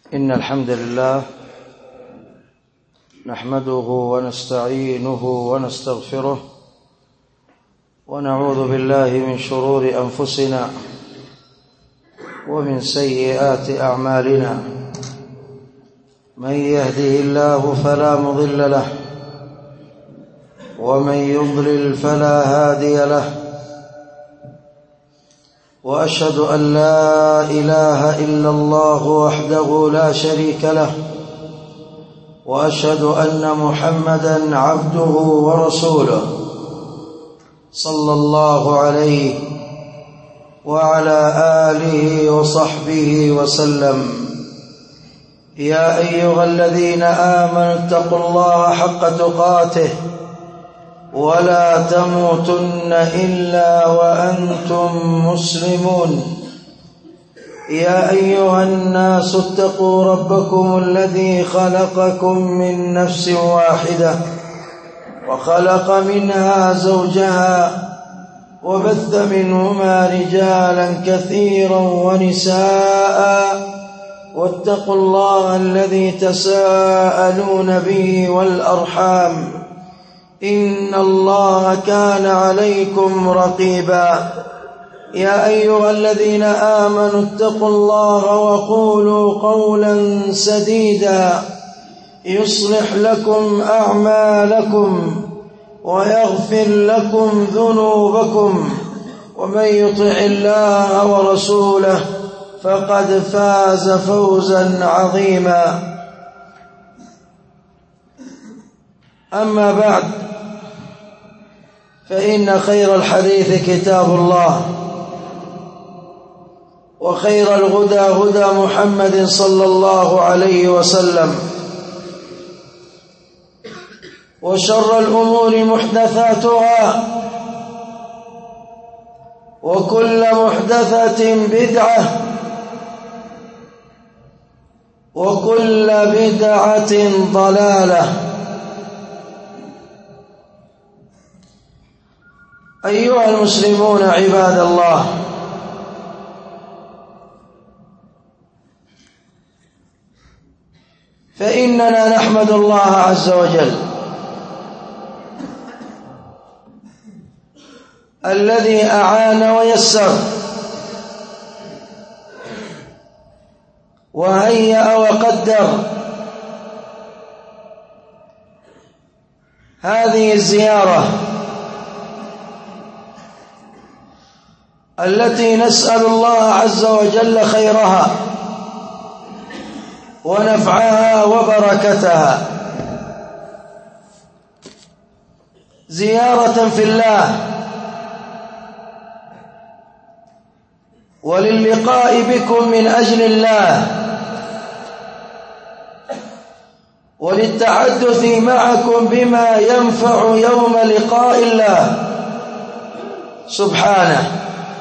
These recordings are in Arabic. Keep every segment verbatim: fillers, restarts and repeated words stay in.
إن الحمد لله نحمده ونستعينه ونستغفره ونعوذ بالله من شرور أنفسنا ومن سيئات أعمالنا. من يهده الله فلا مضل له ومن يضلل فلا هادي له، وأشهد أن لا إله إلا الله وحده لا شريك له، وأشهد أن محمدًا عبده ورسوله صلى الله عليه وعلى آله وصحبه وسلم. يا أيها الذين آمنوا اتقوا الله حق تقاته ولا تموتن إلا وأنتم مسلمون. يا أيها الناس اتقوا ربكم الذي خلقكم من نفس واحدة وخلق منها زوجها وبث منهما رجالا كثيرا ونساء، واتقوا الله الذي تساءلون به والأرحام إن الله كان عليكم رقيبا. يا أيها الذين آمنوا اتقوا الله وقولوا قولا سديدا يصلح لكم أعمالكم ويغفر لكم ذنوبكم، ومن يطع الله ورسوله فقد فاز فوزا عظيما. أما بعد، فإن خير الحديث كتاب الله، وخير الهدى هدى محمد صلى الله عليه وسلم، وشر الأمور محدثاتها، وكل محدثة بدعة، وكل بدعة ضلالة. أيها المسلمون عباد الله، فإننا نحمد الله عز وجل الذي أعان ويسر وهيأ وقدر هذه الزيارة التي نسأل الله عز وجل خيرها ونفعها وبركتها، زيارة في الله وللقاء بكم من أجل الله، وللتحدث معكم بما ينفع يوم لقاء الله سبحانه.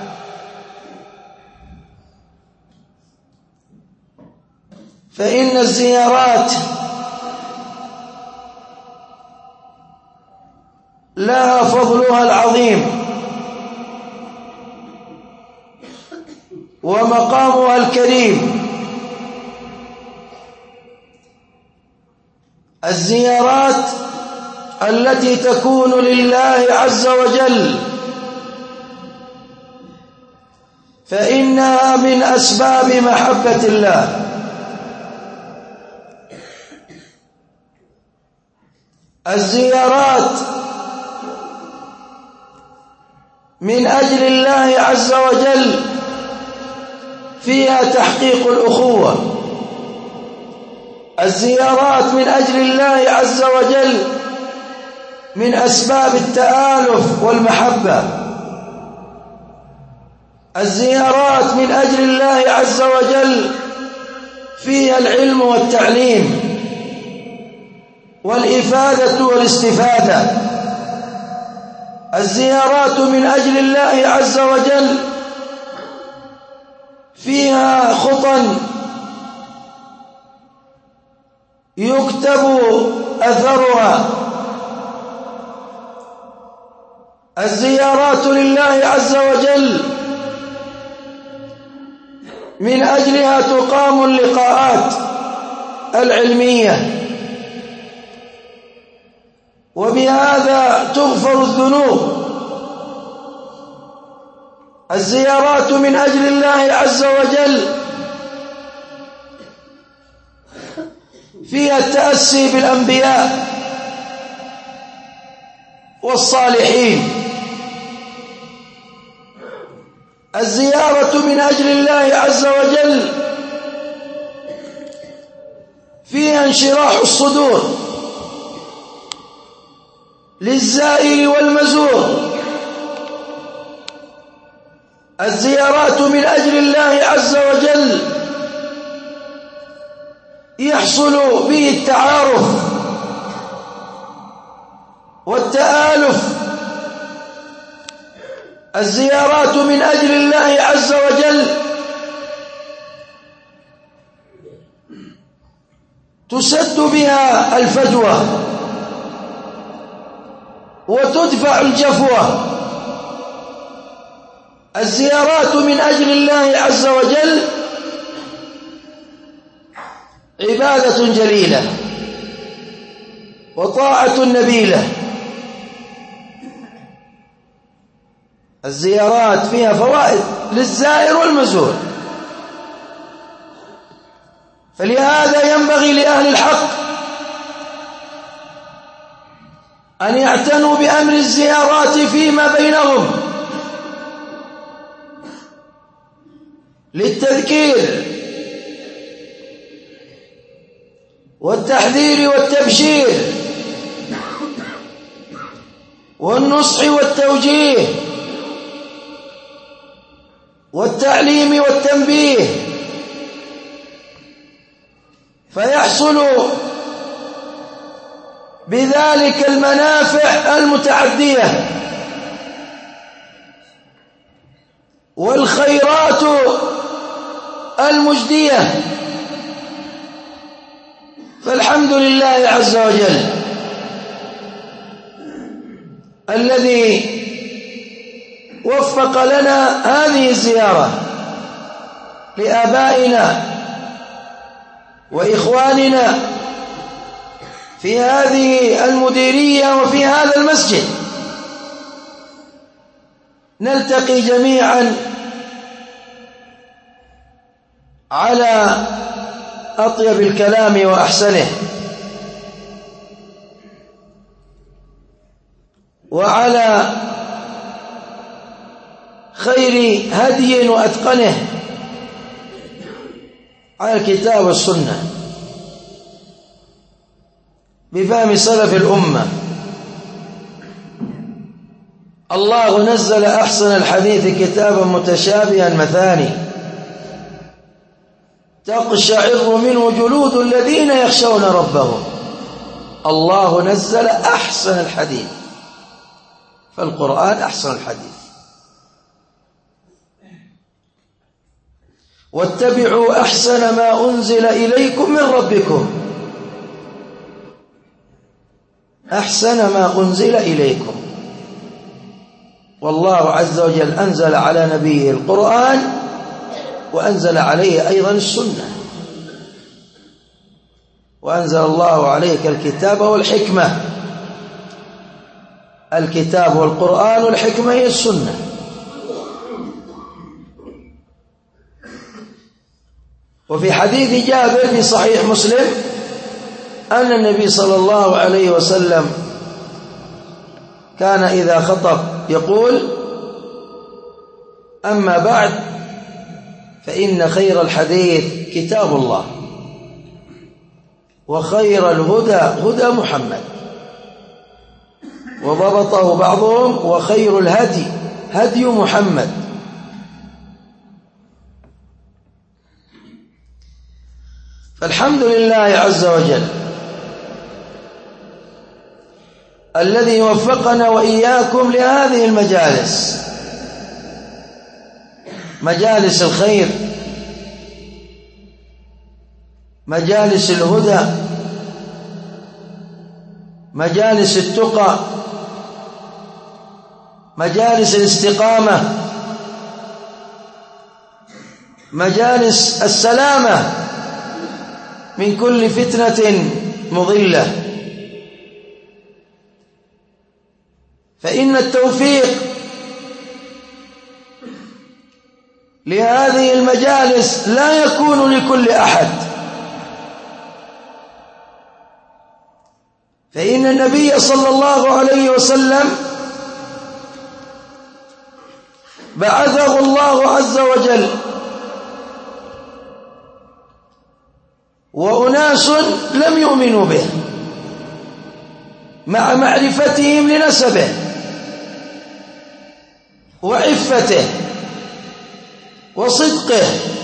فإن الزيارات لها فضلها العظيم ومقامها الكريم. الزيارات التي تكون لله عز وجل فإنها من أسباب محبة الله. الزيارات من أجل الله عز وجل فيها تحقيق الأخوة. الزيارات من أجل الله عز وجل من أسباب التآلف والمحبة. الزيارات من أجل الله عز وجل فيها العلم والتعليم والإفادة والاستفادة. الزيارات من أجل الله عز وجل فيها خطى يكتب أثرها. الزيارات لله عز وجل من أجلها تقام اللقاءات العلمية، وبهذا تغفر الذنوب. الزيارات من أجل الله عز وجل فيها التأسي بالأنبياء والصالحين. الزيارة من أجل الله عز وجل فيها انشراح الصدور للزائر والمزور. الزيارات من أجل الله عز وجل يحصل به التعارف والتآلف. الزيارات من أجل الله عز وجل تسد بها الفجوة وتدفع الجفوة. الزيارات من أجل الله عز وجل عبادة جليلة وطاعة نبيلة. الزيارات فيها فوائد للزائر والمزور، فلهذا ينبغي لأهل الحق أن يعتنوا بأمر الزيارات فيما بينهم للتذكير والتحذير والتبشير والنصح والتوجيه والتعليم والتنبيه، فيحصل بذلك المنافع المتعدية والخيرات المجدية. فالحمد لله عز وجل الذي وفق لنا هذه الزيارة لآبائنا وإخواننا في هذه المديرية وفي هذا المسجد. نلتقي جميعا على أطيب الكلام وأحسنه، وعلى خير هدي وأتقنه، على الكتاب والسنة بفهم سلف الأمة. الله نزل أحسن الحديث كتابا متشابها مثاني تقشعر منه جلود الذين يخشون ربهم. الله نزل أحسن الحديث، فالقرآن أحسن الحديث. واتبعوا أحسن ما أنزل إليكم من ربكم، أحسن ما أنزل إليكم. والله عز وجل أنزل على نبيه القرآن وأنزل عليه أيضا السنة، وأنزل الله عليك الكتاب والحكمة. الكتاب والقرآن والحكمة هي السنة. وفي حديث جابر في صحيح مسلم أن النبي صلى الله عليه وسلم كان إذا خطب يقول: أما بعد فإن خير الحديث كتاب الله، وخير الهدى هدى محمد. وضبطه بعضهم: وخير الهدي هدي محمد. فالحمد لله عز وجل الذي وفقنا وإياكم لهذه المجالس، مجالس الخير، مجالس الهدى، مجالس التقى، مجالس الاستقامة، مجالس السلامة، من كل فتنة مضلة. فإن التوفيق لهذه المجالس لا يكون لكل أحد، فإن النبي صلى الله عليه وسلم بعثه الله عز وجل وأناس لم يؤمنوا به مع معرفتهم لنسبه وعفته وصدقه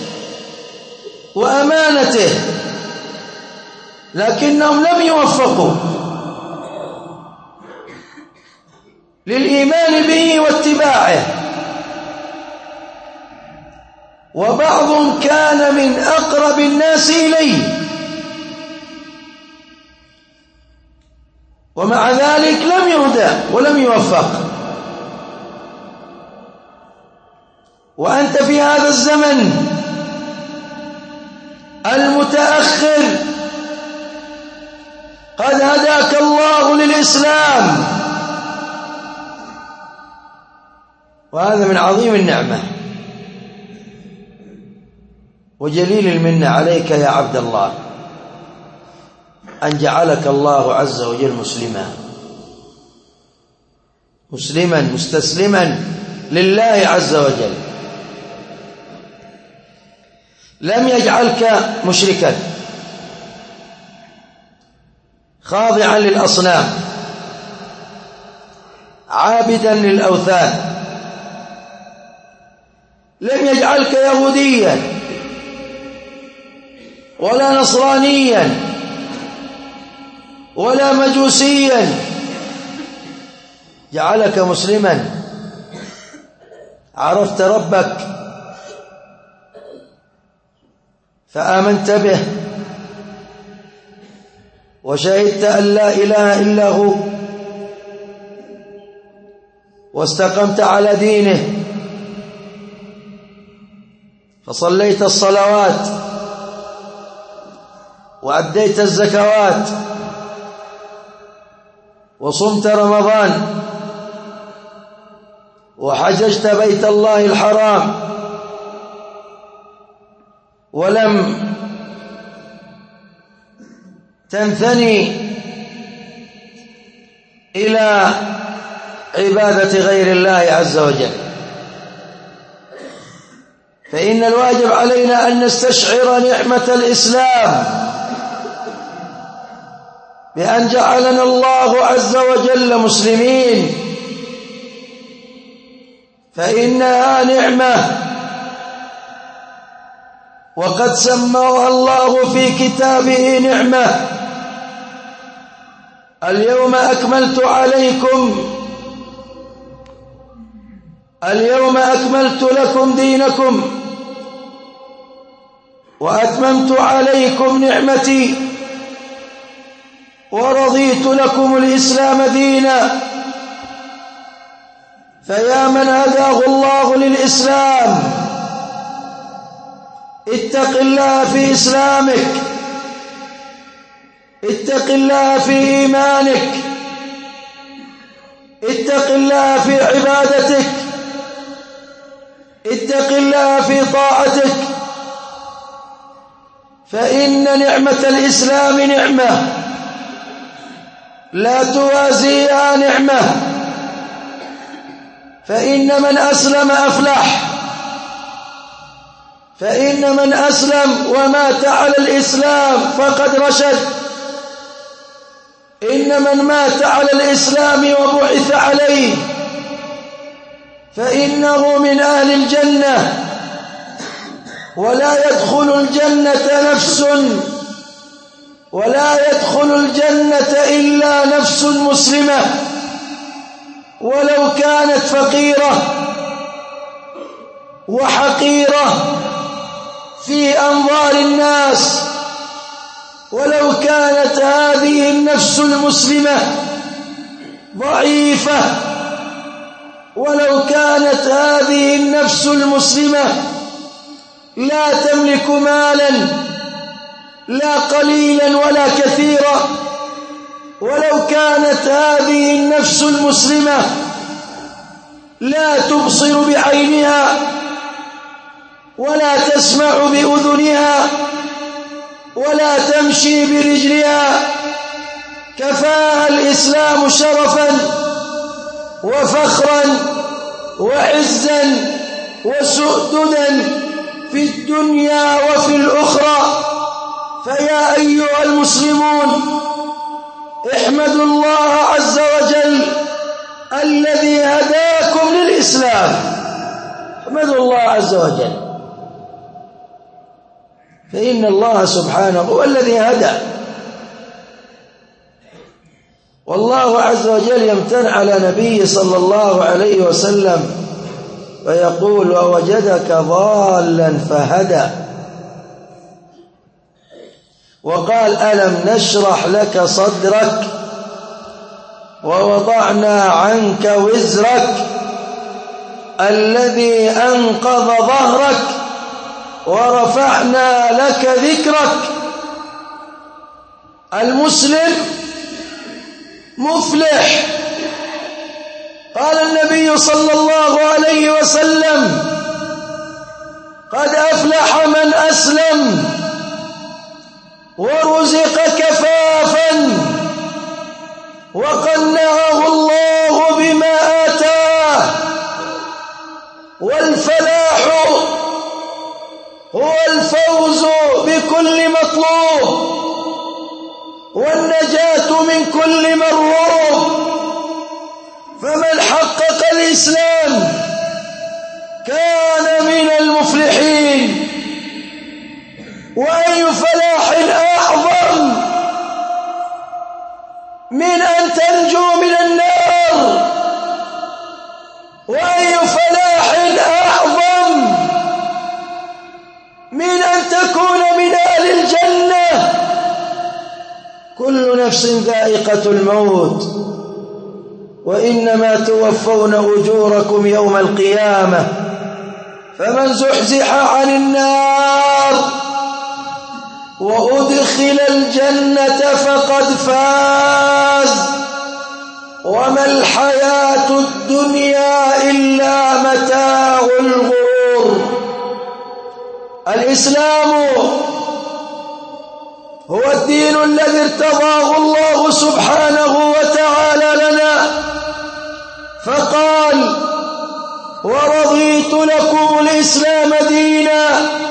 وأمانته، لكنهم لم يوفقوا للإيمان به واتباعه، وبعضهم كان من أقرب الناس إليه ومع ذلك لم يهدى ولم يوفق. وأنت في هذا الزمن المتأخر قد هداك الله للإسلام، وهذا من عظيم النعمة وجليل المنة عليك يا عبد الله أن جعلك الله عز وجل مسلما مسلما مستسلما لله عز وجل، لم يجعلك مشركا خاضعا للأصنام عابدا للأوثان، لم يجعلك يهوديا ولا نصرانيا ولا مجوسيا، جعلك مسلما عرفت ربك فآمنت به وشهدت أن لا إله إلا هو واستقمت على دينه، فصليت الصلوات وأديت الزكوات وصمت رمضان وحججت بيت الله الحرام، ولم تنثني إلى عبادة غير الله عز وجل. فإن الواجب علينا أن نستشعر نعمة الإسلام بأن جعلنا الله عز وجل مسلمين، فإنها نعمة وقد سماها الله في كتابه نعمة. اليوم أكملت عليكم اليوم أكملت لكم دينكم وأتممت عليكم نعمتي ورضيت لكم الإسلام دينا. فيا من هداه الله للإسلام اتق الله في إسلامك، اتق الله في إيمانك، اتق الله في عبادتك، اتق الله في طاعتك، فإن نعمة الإسلام نعمة لا توازيها نعمة، فإن من أسلم أفلح، فإن من أسلم ومات على الإسلام فقد رشد، إن من مات على الإسلام وبعث عليه فإنه من أهل الجنة، ولا يدخل الجنة نفس ولا يدخل الجنة إلا نفس مسلمة ولو كانت فقيرة وحقيرة في أنظار الناس، ولو كانت هذه النفس المسلمة ضعيفة، ولو كانت هذه النفس المسلمة لا تملك مالا لا قليلا ولا كثيرا. ولو كانت هذه النفس المسلمة لا تبصر بعينها ولا تسمع بأذنها ولا تمشي برجلها، كفاها الإسلام شرفا وفخرا وعزا وسؤددا في الدنيا وفي الأخرى. فيا أيها المسلمون، احمدوا الله عز وجل الذي هداكم للإسلام. احمدوا الله عز وجل، فإن الله سبحانه هو الذي هدى. والله عز وجل يمتن على نبيه صلى الله عليه وسلم ويقول: ووجدك ضالا فهدى. وقال: ألم نشرح لك صدرك ووضعنا عنك وزرك الذي أنقض ظهرك ورفعنا لك ذكرك. المسلم مفلح. قال النبي صلى الله عليه وسلم: قد أفلح من أسلم ورزق كفافا وقنعه الله بما آتاه. والفلاح هو الفوز بكل مطلوب والنجاة من كل مرغوب. فمن حقق الإسلام كان من المفلحين. وأي فلاح أعظم من أن تنجو من النار؟ وأي فلاح أعظم من أن تكون من أهل الجنة؟ كل نفس ذائقة الموت، وإنما توفون أجوركم يوم القيامة. فمن زحزح عن النار وأدخل الجنة فقد فاز. وما الحياة الدنيا إلا متاع الغرور. الإسلام هو الدين الذي ارتضاه الله سبحانه وتعالى لنا، فقال: ورضيت لكم الإسلام دينا.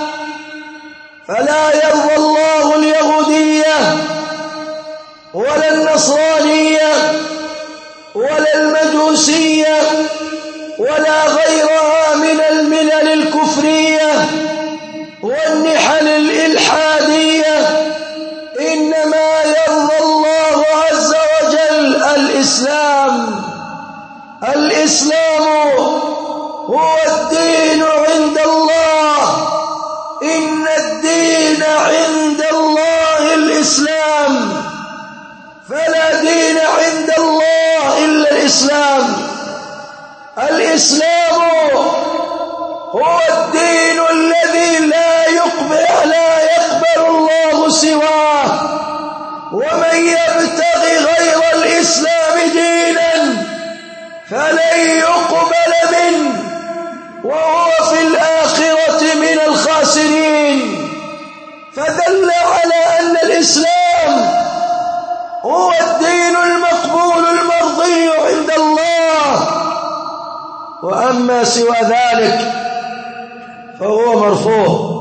فلا يرضى الله اليهودية ولا النصرانية ولا المجوسية ولا غيرها من الملل الكفرية والنحل الإلحادية. إنما يرضى الله عز وجل الإسلام. الإسلام هو الدين عند الله. إن الدين عند الله الإسلام، فلا دين عند الله إلا الإسلام. الإسلام هو الدين الذي لا يقبل لا يقبل الله سواه. ومن يبتغي غير الإسلام دينا فلن يقبل منه وهو في الآخرة من الخاسرين. فدل على أن الإسلام هو الدين المقبول المرضي عند الله. وأما سوى ذلك فهو مرفوض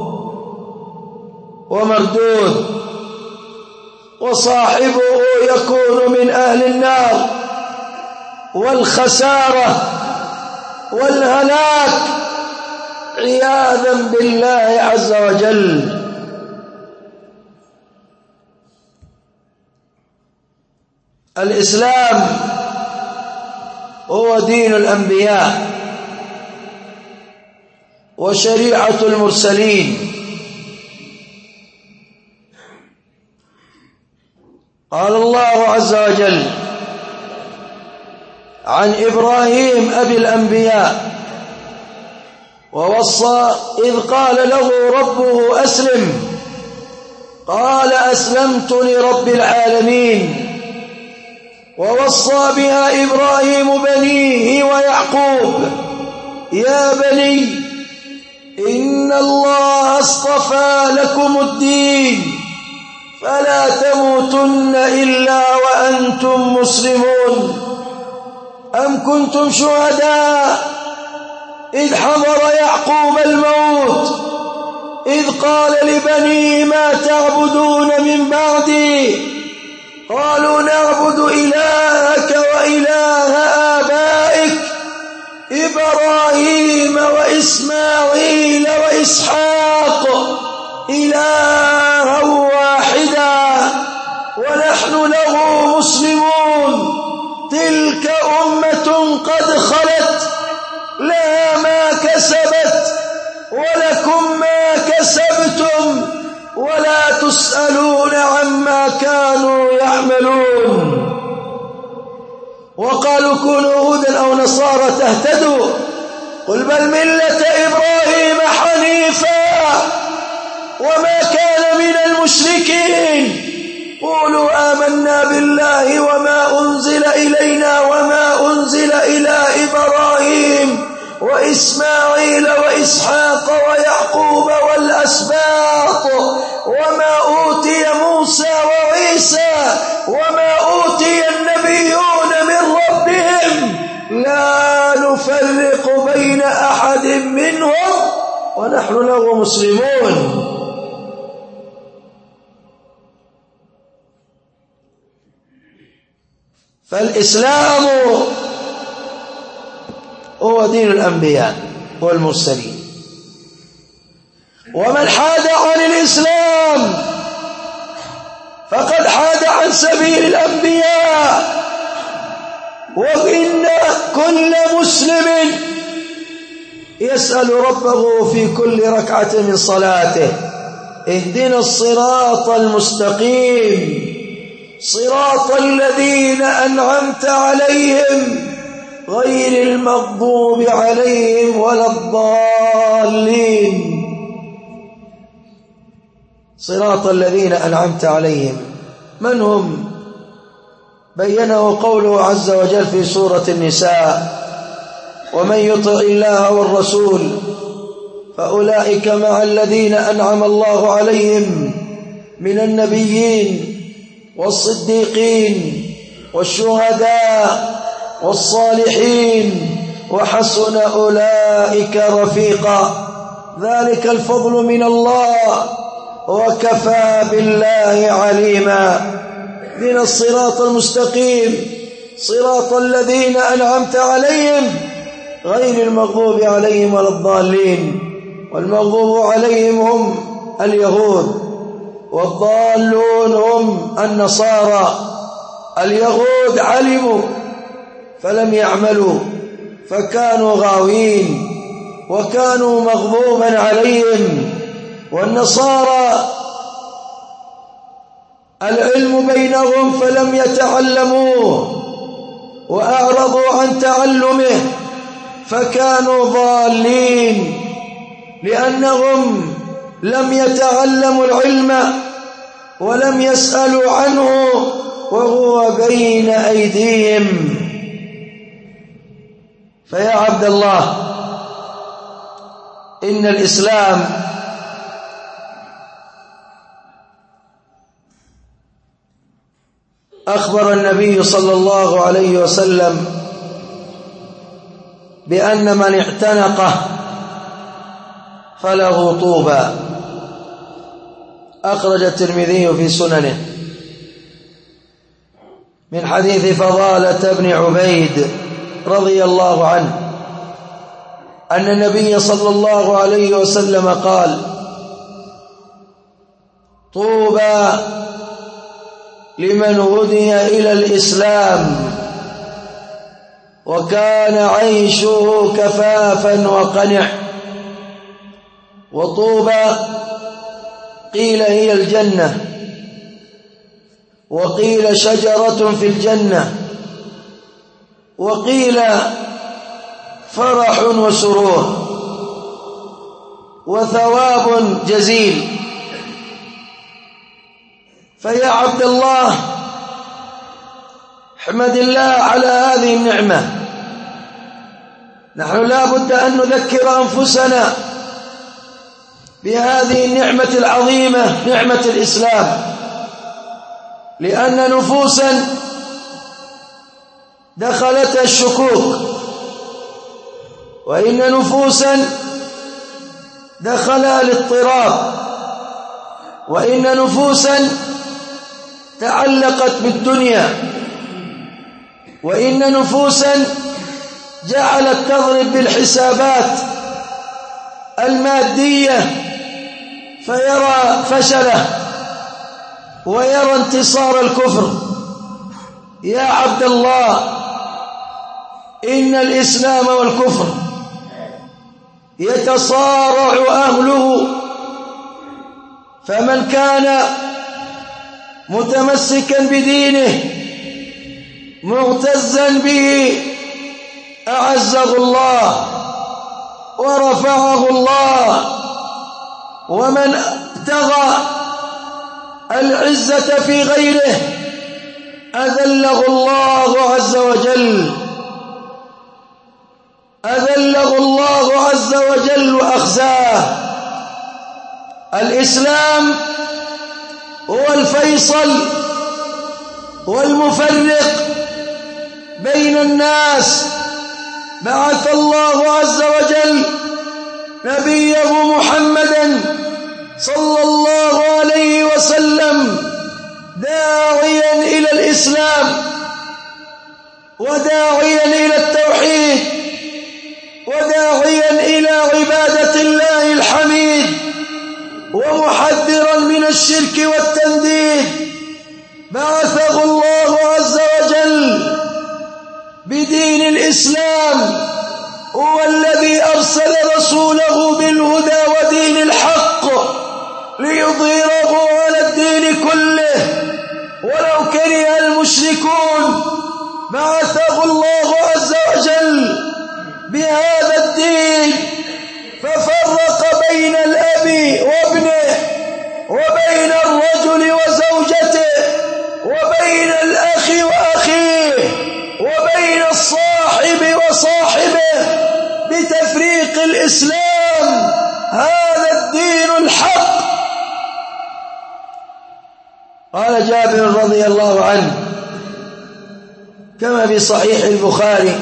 ومردود، وصاحبه يكون من أهل النار والخسارة والهلاك عياذا بالله عز وجل. الإسلام هو دين الأنبياء وشريعة المرسلين. قال الله عز وجل عن إبراهيم أبي الأنبياء: ووصى إذ قال له ربه أسلم قال أسلمت لرب العالمين. ووصى بها إبراهيم بنيه ويعقوب: يا بني إن الله اصطفى لكم الدين فلا تموتن إلا وأنتم مسلمون. أم كنتم شهداء إذ حضر يعقوب الموت إذ قال لبنيه: ما تعبدون من بعدي؟ قالوا: نعبد إلهك وإله آبائك إبراهيم وإسماعيل وإسحاق إلها واحدا ونحن له مسلمون. تلك أمة قد خلت لها ما كسبت ولكم ما كسبتم ولا تسألون عما كانوا يعملون. وقالوا: كونوا هودا أو نصارى تهتدوا. قل: بل ملة إبراهيم حنيفا وما كان من المشركين. قولوا آمنا بالله وما أنزل إلينا وما أنزل إلى إبراهيم وإسماعيل وإسحاق ويعقوب والأسباط وما أوتي موسى وعيسى وما أوتي النبيون من ربهم لا نفرق بين أحد منهم ونحن له مسلمون. فالإسلام هو دين الأنبياء والمرسلين، ومن حاد عن الإسلام فقد حاد عن سبيل الأنبياء. وإن كل مسلم يسأل ربه في كل ركعة من صلاته: اهدنا الصراط المستقيم صراط الذين أنعمت عليهم غير المغضوب عليهم ولا الضالين. صراط الذين أنعمت عليهم من هم؟ بينه قوله عز وجل في سورة النساء: ومن يطع الله والرسول فأولئك مع الذين أنعم الله عليهم من النبيين والصديقين والشهداء والصالحين وحسن أولئك رفيقا. ذلك الفضل من الله وكفى بالله عليما. من الصراط المستقيم صراط الذين أنعمت عليهم غير المغضوب عليهم ولا الضالين. والمغضوب عليهم هم اليهود والضالون هم النصارى. اليهود علموا فلم يعملوا فكانوا غاوين وكانوا مغضوبا عليهم، والنصارى العلم بينهم فلم يتعلموه وأعرضوا عن تعلمه فكانوا ضالين، لأنهم لم يتعلموا العلم ولم يسألوا عنه وهو بين أيديهم. فيا عبد الله، إن الإسلام أخبر النبي صلى الله عليه وسلم بأن من اعتنقه فله طوبى. أخرج الترمذي في سننه من حديث فضالة بن عبيد رضي الله عنه أن النبي صلى الله عليه وسلم قال: طوبى لمن هدي إلى الإسلام وكان عيشه كفافا وقنع. وطوبى قيل هي الجنة، وقيل شجرة في الجنة، وقيل فرح وسرور وثواب جزيل. فيا عبد الله احمد الله على هذه النعمة. نحن لا بد أن نذكر أنفسنا بهذه النعمة العظيمة، نعمة الإسلام، لأن نفوسا دخلتها الشكوك، وإن نفوسا دخلها الاضطراب، وإن نفوسا تعلقت بالدنيا، وإن نفوسا جعلت تضرب بالحسابات المادية فيرى فشله ويرى انتصار الكفر. يا عبد الله، إن الإسلام والكفر يتصارع أهله، فمن كان متمسكا بدينه معتزا به أعزه الله ورفعه الله، ومن ابتغى العزة في غيره أذله الله عز وجل أذله الله عز وجل وأخزاه. الإسلام هو الفيصل والمفرق بين الناس. بعث الله عز وجل نبيه محمدا صلى الله عليه وسلم داعيا إلى الإسلام، وداعيا إلى التوحيد، وداعيا إلى عبادة الله الحميد، ومحذرا من الشرك والتنديد. بعثه الله عز وجل بدين الإسلام، هو الذي أرسل رسوله بالهدى ودين الحق ليظهره على الدين كله ولو كره المشركون. بعثه الله عز وجل بهذا الدين ففرق بين الأب وابنه، وبين الرجل وزوجته، وبين الأخ وأخيه، وبين الصاحب وصاحبه بتفريق الإسلام. هذا الدين الحق. قال جابر رضي الله عنه كما في صحيح البخاري: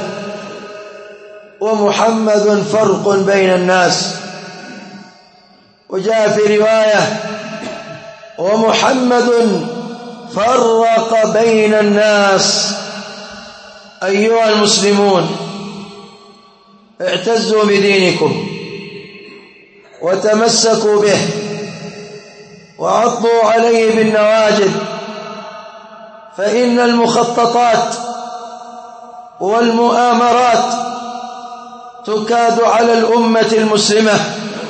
ومحمد فرق بين الناس. وجاء في رواية: ومحمد فرق بين الناس. أيها المسلمون، اعتزوا بدينكم وتمسكوا به وعضوا عليه بالنواجذ، فإن المخططات والمؤامرات تكاد على الأمة المسلمة.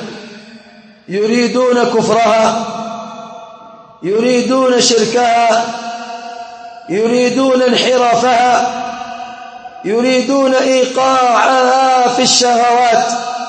يريدون كفرها، يريدون شركها، يريدون انحرافها، يريدون إيقاعها في الشهوات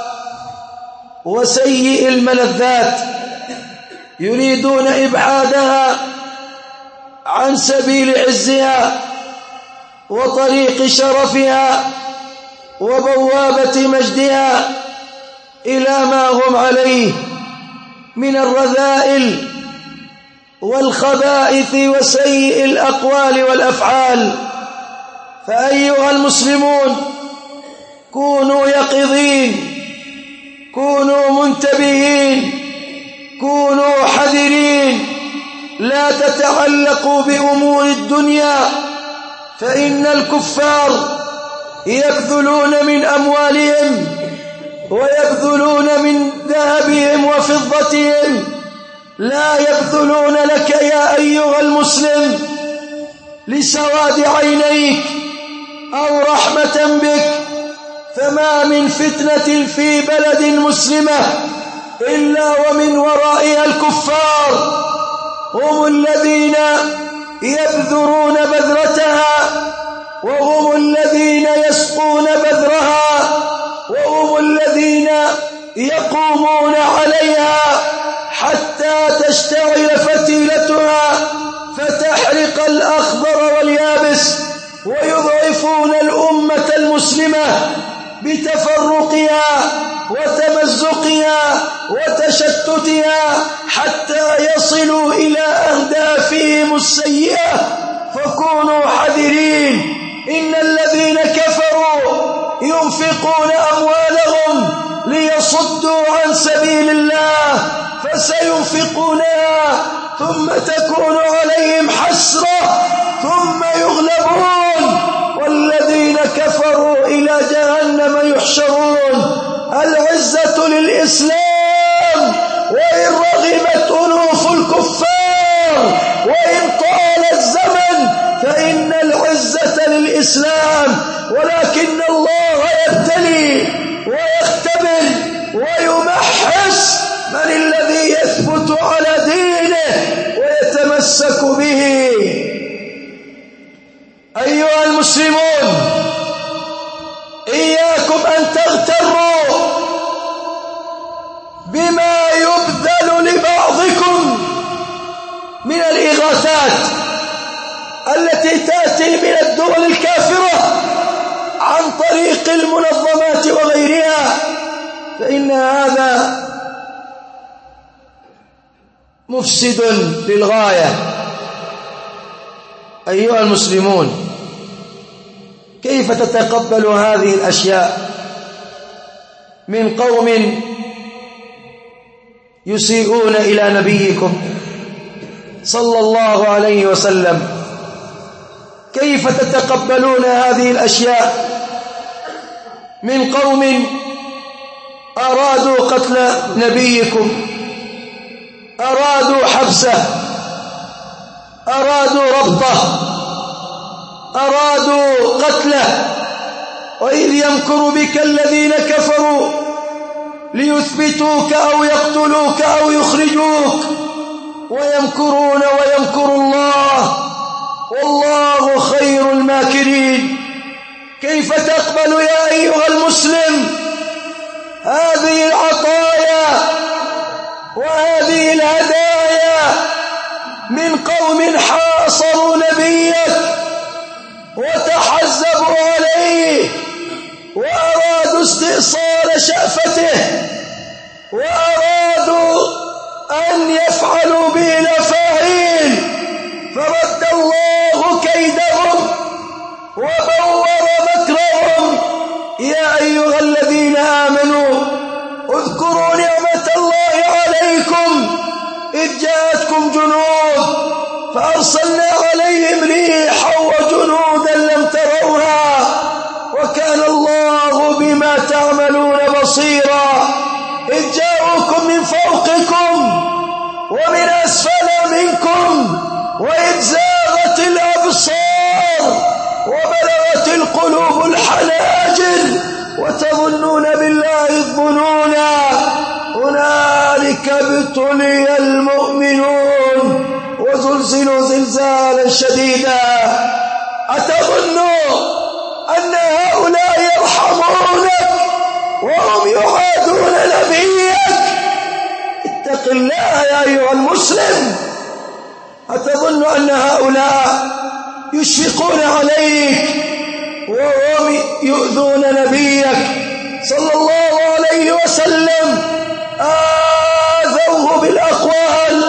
وسيء الملذات، يريدون إبعادها عن سبيل عزها وطريق شرفها وبوابة مجدها إلى ما هم عليه من الرذائل والخبائث وسيء الأقوال والأفعال. فأيها المسلمون، كونوا يقظين، كونوا منتبهين، كونوا حذرين، لا تتعلقوا بأمور الدنيا، فإن الكفار يبذلون من أموالهم ويبذلون من ذهبهم وفضتهم، لا يبذلون لك يا أيها المسلم لسواد عينيك أو رحمة بك. فما من فتنة في بلد مسلمة إلا ومن ورائها الكفار، هم الذين يبذرون بذرتها، وهم الذين يسقون بذرها، وهم الذين يقومون عليها حتى تشتعل فتيلتها الأخضر واليابس، ويضعفون الأمة المسلمة بتفرقها وتمزقها وتشتتها حتى يصلوا إلى أهدافهم السيئة. فكونوا حذرين. إن الذين كفروا ينفقون أموالهم ليصدوا عن سبيل الله فسينفقونها ثم تكون عليهم حسرة ثم يغلبون والذين كفروا إلى جهنم يحشرون. العزة للإسلام وإن رغبت أنوف الكفار، وإن طال الزمن فإن العزة للإسلام، ولكن الله يبتلي ويختبر ويمحص من الذي يثبت على دينه ويتمسك به. أيها المسلمون، إياكم أن تغتروا بما يبذل لبعضكم من الإغاثات التي تأتي من الدول الكافرة عن طريق المنظمات وغيرها، فإن هذا مفسد للغاية. أيها المسلمون، كيف تتقبل هذه الأشياء من قوم يسيئون إلى نبيكم صلى الله عليه وسلم؟ كيف تتقبلون هذه الأشياء من قوم أرادوا قتل نبيكم، أرادوا حبسه، أرادوا ربطه، أرادوا قتله؟ وإذ يمكر بك الذين كفروا ليثبتوك أو يقتلوك أو يخرجوك ويمكرون ويمكر الله والله خير الماكرين. كيف تقبل يا أيها المسلم هذه العطايا وهذه الهدايا من قوم حاصروا نبيك وتحزبوا عليه وأرادوا استئصال شأفته وأرادوا أن يفعلوا به الأفاعيل، فرد الله كيدهم وبور مكرهم. يا أيها الذين آمنوا اذكروا نعمة الله عليكم إذ جاءتكم جنود فأرسلنا عليهم ريحا وجنودا لم تروها وكان الله بما تعملون بصيرا. إذ جاءوكم من فوقكم ومن أسفل منكم وإذ زاغت الأبصار وبلغت القلوب الحناجر وتظنون بالله الظنونا هنالك ابتلي المؤمنون وزلزلوا زلزالا شديدا. أتظنوا أن هؤلاء يرحمونك وهم يعادون نبيك؟ اتق الله يا أيها المسلم. أتظن أن هؤلاء يشفقون عليك وهم يؤذون نبيك صلى الله عليه وسلم؟ آذوه بالأقوال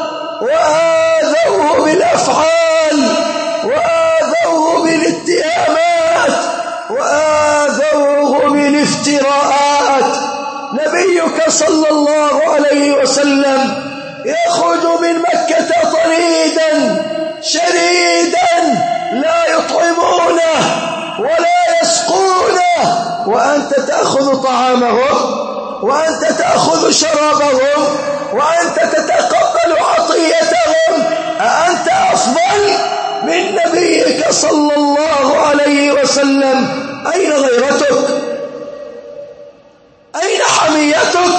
وآذوه بالأفعال وآذوه بالاتهامات وآذوه بالافتراءات. نبيك صلى الله عليه وسلم يخرج من مكة طريدا شريدا لا يطعمونه ولا يسقونه وأنت تأخذ طعامهم وأنت تأخذ شرابهم وأنت تتقبل عطيتهم. أأنت أفضل من نبيك صلى الله عليه وسلم؟ أين غيرتك؟ أين حميتك؟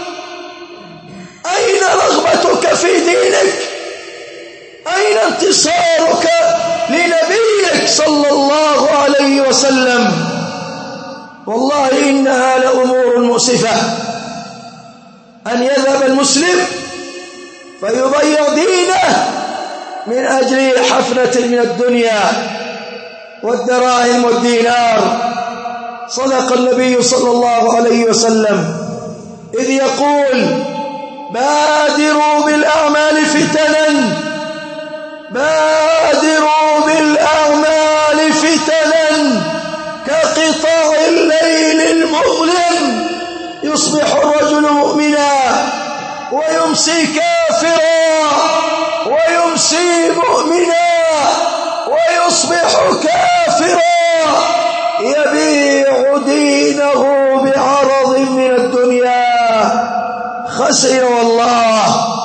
أين رغبتك في دينك؟ أين انتصارك لنبيك صلى الله عليه وسلم؟ والله إنها لأمور مؤسفة أن يذهب المسلم فيضيع دينه من أجل حفنة من الدنيا والدراهم والدينار. صدق النبي صلى الله عليه وسلم إذ يقول: بادروا بالأعمال فتنا، بادروا بالأعمال فتنا كقطاع الليل المظلم، يصبح الرجل مؤمنا ويمسي كافرا، ويمسي مؤمنا ويصبح كافرا، يبيع دينه بعرض من الدنيا. خسر والله،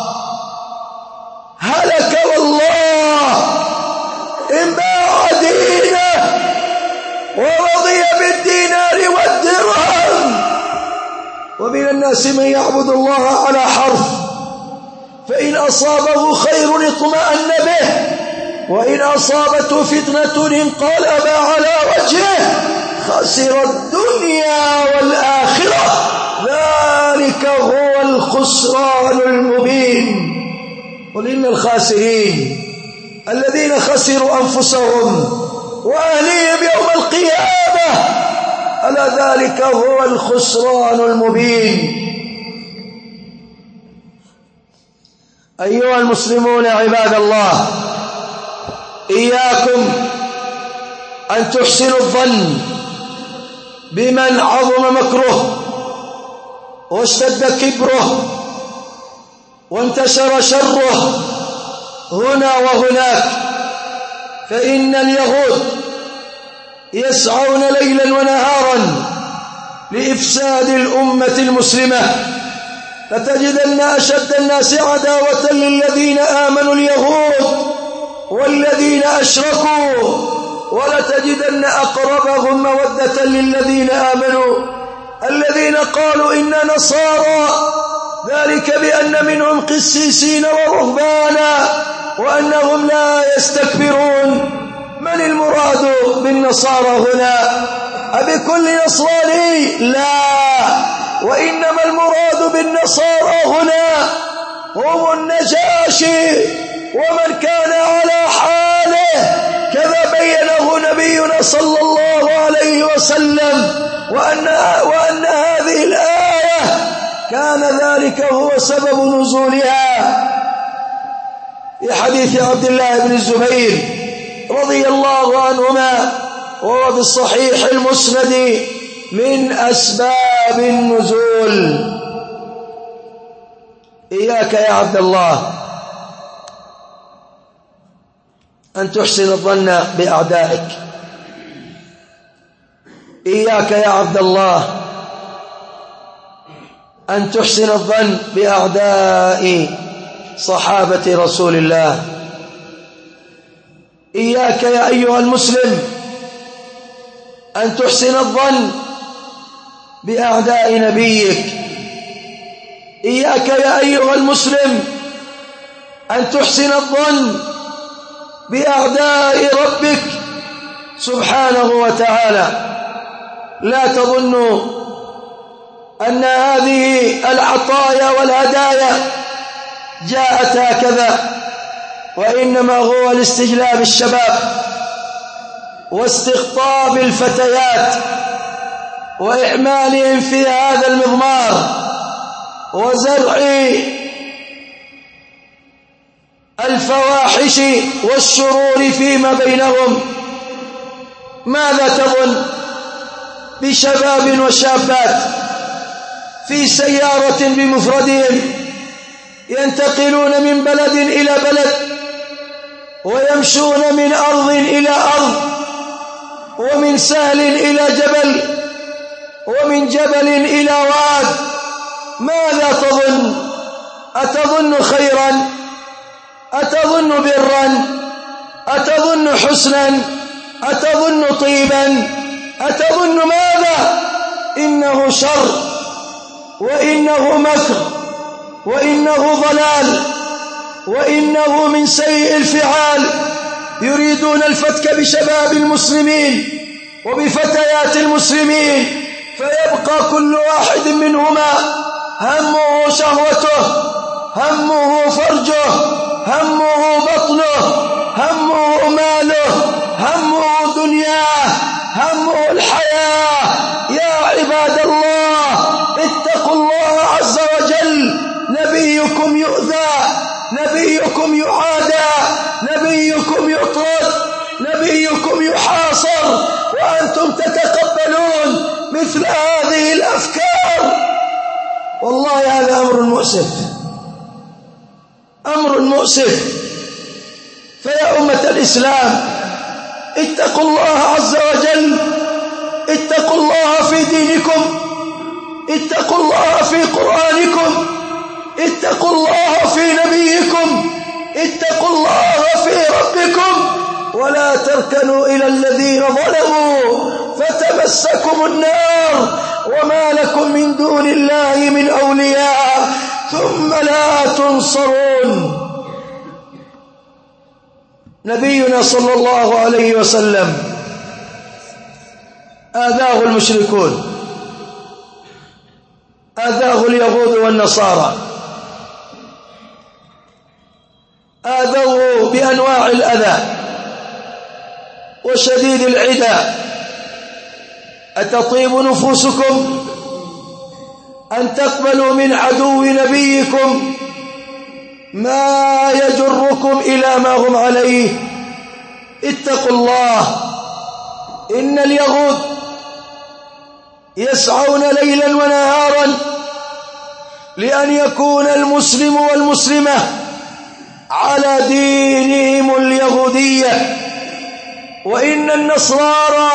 هلك والله إن باع دينه ورضي بالدينار والدرهم. ومن الناس من يعبد الله على حرف، فإن أصابه خير اطمأن به، وإن أصابته فتنة انقلب على وجهه، خسر الدنيا والآخرة، ذلك هو الخسران المبين. قل إن الخاسرين الذين خسروا أنفسهم وأهليهم يوم القيامة، ألا ذلك هو الخسران المبين. أيها المسلمون عباد الله، إياكم أن تحسنوا الظن بمن عظم مكره واشتد كبره وانتشر شره هنا وهناك، فإن اليهود يسعون ليلا ونهارا لإفساد الأمة المسلمة. لتجدن أشد الناس عداوة للذين آمنوا اليهود والذين أشركوا، ولتجدن أقربهم مودة للذين آمنوا الذين قالوا إنا نصارى، ذلك بأن منهم قسيسين ورهبانا وأنهم لا يستكبرون. من المراد بالنصارى هنا؟ أبكل نصراني؟ لا، وإنما المراد بالنصارى هنا هم النجاشي ومن كان على حاله، كذا بينه نبينا صلى الله عليه وسلم، وأن, وأن هذه الآية كان ذلك هو سبب نزولها. في حديث عبد الله بن الزبير رضي الله عنهما، وهو بالصحيح المسند، من أسباب النزول. إياك يا عبد الله أن تحسن الظن بأعدائك، إياك يا عبد الله أن تحسن الظن بأعداء صحابة رسول الله. إياك يا أيها المسلم أن تحسن الظن بأعداء نبيك. إياك يا أيها المسلم أن تحسن الظن بأعداء ربك سبحانه وتعالى. لا تظنوا أن هذه العطايا والهدايا جاءت هكذا، وإنما هو لاستجلاب الشباب واستقطاب الفتيات وإعمالهم في هذا المضمار وزرع الفواحش والشرور فيما بينهم. ماذا تظن بشباب وشابات في سيارة بمفردهم ينتقلون من بلد إلى بلد ويمشون من أرض إلى أرض ومن سهل إلى جبل ومن جبل إلى واد؟ ماذا تظن؟ أتظن خيرا؟ أتظن برا؟ أتظن حسنا؟ أتظن طيبا؟ أتظن ماذا؟ إنه شر، وإنه مكر، وإنه ضلال، وإنه من سيء الفعال. يريدون الفتك بشباب المسلمين وبفتيات المسلمين، فيبقى كل واحد منهما همه شهوته، همه فرجه، همه بطنه، همه ماله، همه دنياه، همه الحياة. يا عباد الله اتقوا الله عز وجل. نبيكم يؤذى، نبيكم يعادى، نبيكم يطرد، نبيكم يحاصر، وأنتم تتقبلون مثل هذه الأفكار. والله هذا أمر مؤسف، أمر مؤسف. فيا أمة الإسلام اتقوا الله عز وجل، اتقوا الله في دينكم، اتقوا الله في قرآنكم، اتقوا الله في نبيكم، اتقوا الله في ربكم، ولا تركنوا إلى الذين ظلموا فتمسكم النار وما لكم من دون الله من أولياء ثم لا تنصرون. نبينا صلى الله عليه وسلم آذاه المشركون، آذاه اليهود والنصارى، آذوه بأنواع الأذى وشديد العدى. أتطيب نفوسكم أن تقبلوا من عدو نبيكم ما يجركم إلى ما هم عليه؟ اتقوا الله. إن اليهود يسعون ليلا ونهارا لأن يكون المسلم والمسلمة على دينهم اليهودية، وإن النصارى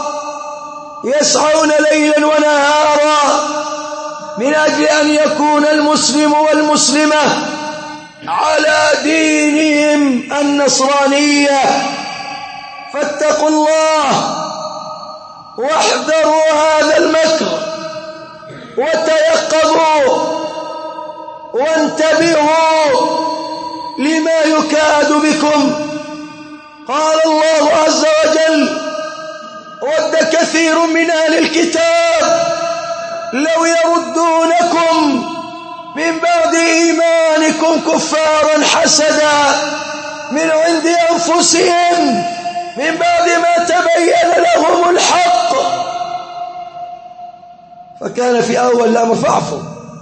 يسعون ليلا ونهارا من أجل أن يكون المسلم والمسلمة على دينهم النصرانية. فاتقوا الله واحذروا هذا المكر وتيقظوا وانتبهوا لما يكاد بكم. قال الله عز وجل: ود كثير من أهل الكتاب لو يردونكم من بعد إيمانكم كفارا حسدا من عند أنفسهم من بعد ما تبين لهم الحق. فكان في أول الأمر فاعفوا،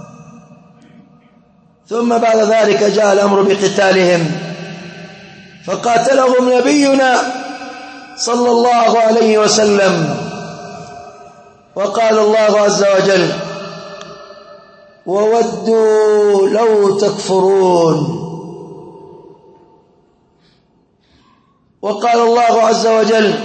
ثم بعد ذلك جاء الأمر بقتالهم، فقاتلهم نبينا صلى الله عليه وسلم. وقال الله عز وجل: وودوا لو تكفرون. وقال الله عز وجل: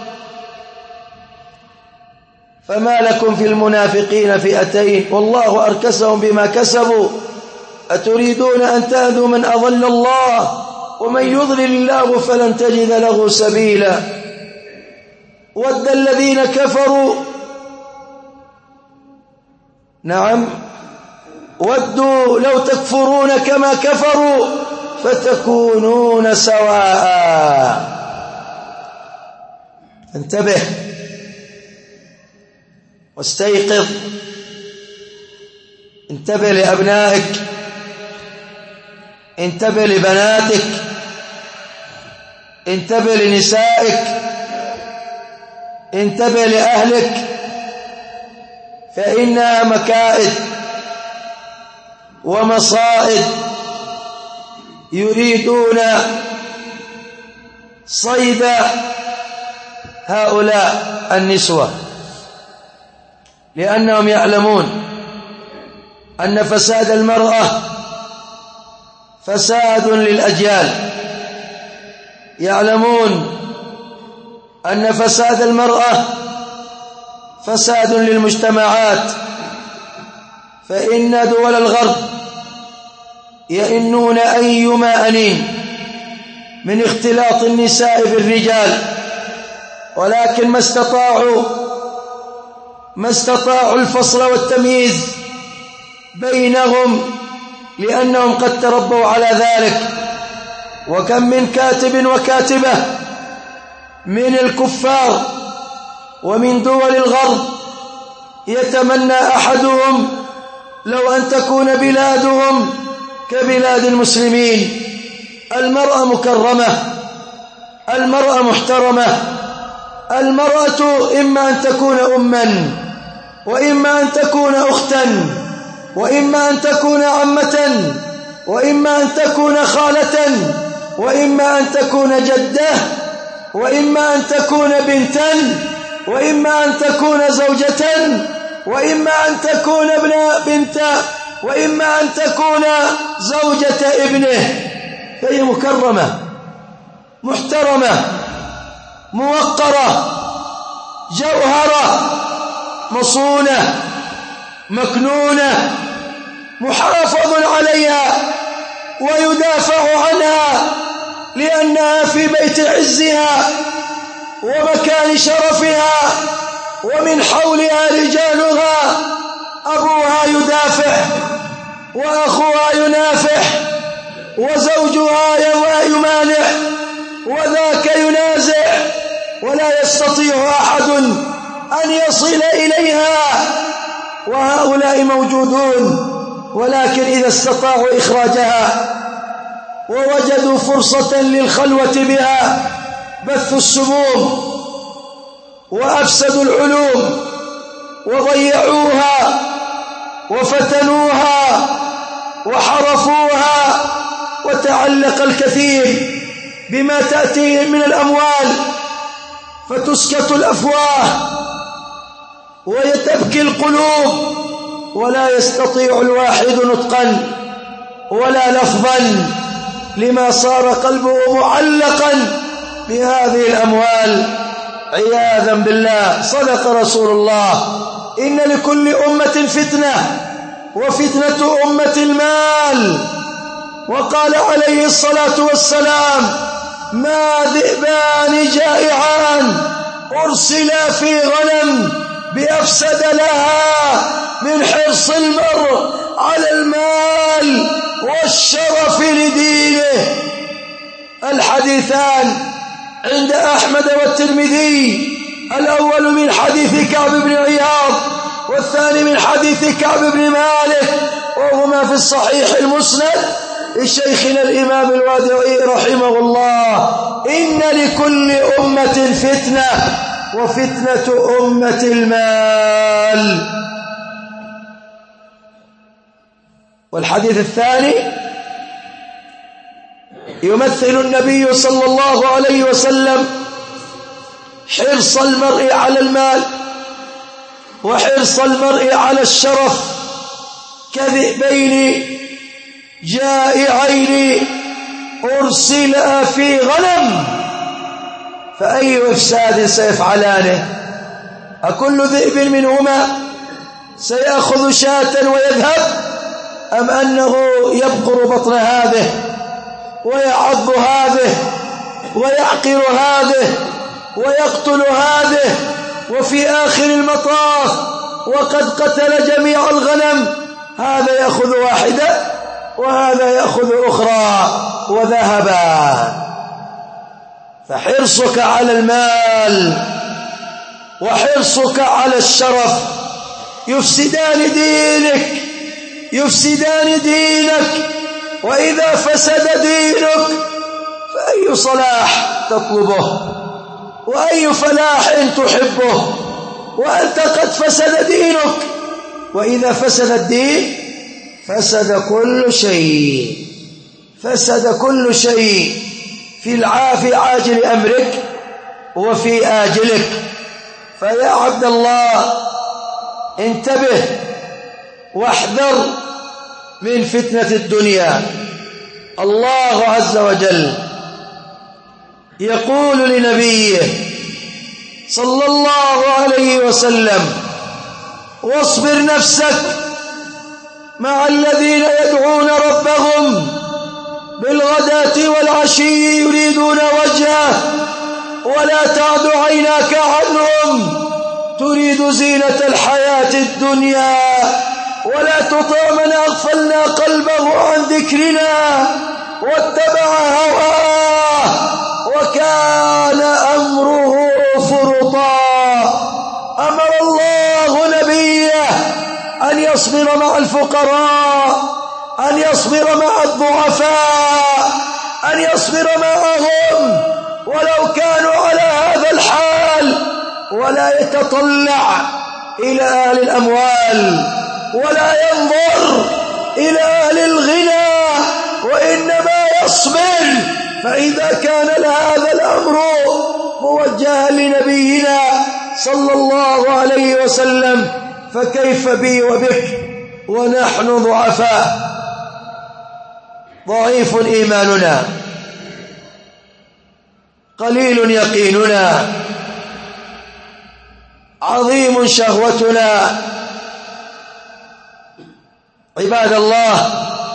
فما لكم في المنافقين فئتين والله أركسهم بما كسبوا أتريدون أن تهدوا من أضل الله ومن يضلل الله فلن تجد له سبيلا. ود الذين كفروا نعم ودوا لو تكفرون كما كفروا فتكونون سواء. انتبه واستيقظ، انتبه لأبنائك، انتبه لبناتك، انتبه لنسائك، انتبه لأهلك، فإنها مكائد ومصائد يريدون صيد هؤلاء النسوة، لأنهم يعلمون أن فساد المرأة فساد للأجيال، يعلمون أن فساد المرأة فساد للمجتمعات، فإن دول الغرب يئنون أيما أنين من اختلاط النساء بالرجال، ولكن ما استطاعوا ما استطاعوا الفصل والتمييز بينهم، لأنهم قد تربوا على ذلك. وكم من كاتب وكاتبة من الكفار ومن دول الغرب يتمنى أحدهم لو أن تكون بلادهم كبلاد المسلمين، المرأة مكرمة، المرأة محترمة، المرأة إما أن تكون أما، وإما أن تكون أختا، وإما أن تكون عمة، وإما أن تكون خالة، وإما أن تكون جدة، وإما أن تكون بنتا، وإما أن تكون زوجة، وإما أن تكون ابن بنت، وإما أن تكون زوجة ابنه، فهي مكرمة محترمة موقرة جوهرة مصونة مكنونة، محافظ عليها ويدافع عنها، لأنها في بيت عزها ومكان شرفها، ومن حولها رجالها، أبوها يدافع، وأخوها ينافح، وزوجها يمانع، وذاك ينازع، ولا يستطيع أحد أن يصل إليها، وهؤلاء موجودون، ولكن إذا استطاعوا إخراجها ووجدوا فرصة للخلوة بها بثوا السموم وأفسدوا العلوم وضيعوها وفتنوها وحرفوها، وتعلق الكثير بما تأتيهم من الأموال، فتسكت الأفواه ويتبكي القلوب، ولا يستطيع الواحد نطقا ولا لفظا، لما صار قلبه معلقا بهذه الأموال عياذا بالله. صدق رسول الله: إن لكل أمة فتنة، وفتنة أمة المال. وقال عليه الصلاة والسلام: ما ذئبان جائعان أرسلا في غنم بأفسد لها من حرص المرء على المال والشرف لدينه. الحديثان عند أحمد والترمذي، الأول من حديث كعب بن عياض، والثاني من حديث كعب بن مالك، وهما في الصحيح المسند لشيخنا الإمام الوادعي رحمه الله: إن لكل أمة فتنة، وفتنة أمة المال. والحديث الثاني يمثل النبي صلى الله عليه وسلم حرص المرء على المال وحرص المرء على الشرف كذئبين جائعين أرسلا في غنم، فأي إفساد سيفعلانه؟ أكل ذئب منهما سيأخذ شاة ويذهب، أم أنه يبقر بطن هذه ويعض هذه ويعقر هذه ويقتل هذه، وفي آخر المطاف وقد قتل جميع الغنم، هذا يأخذ واحدة وهذا يأخذ أخرى وذهبا. فحرصك على المال وحرصك على الشرف يفسدان دينك يفسدان دينك وإذا فسد دينك فأي صلاح تطلبه وأي فلاح تحبه وأنت قد فسد دينك؟ وإذا فسد الدين فسد كل شيء فسد كل شيء في العافي عاجل أمرك وفي آجلك. فيا عبد الله انتبه واحذر من فتنة الدنيا. الله عز وجل يقول لنبيه صلى الله عليه وسلم: واصبر نفسك مع الذين يدعون ربهم بالغداة والعشي يريدون وجهه ولا تعد عيناك عنهم تريد زينة الحياة الدنيا ولا تطع من أغفلنا قلبه عن ذكرنا واتبع هواه وكان أمره فرطا. أمر الله نبيه أن يصبر مع الفقراء، أن يصبر مع الضعفاء، أن يصبر معهم ولو كانوا على هذا الحال، ولا يتطلع إلى أهل الأموال ولا ينظر إلى أهل الغنى، وإنما يصبر. فإذا كان هذا الأمر موجها لنبينا صلى الله عليه وسلم فكيف بي وبك ونحن ضعفاء؟ ضعيف إيماننا، قليل يقيننا، عظيم شهوتنا. عباد الله،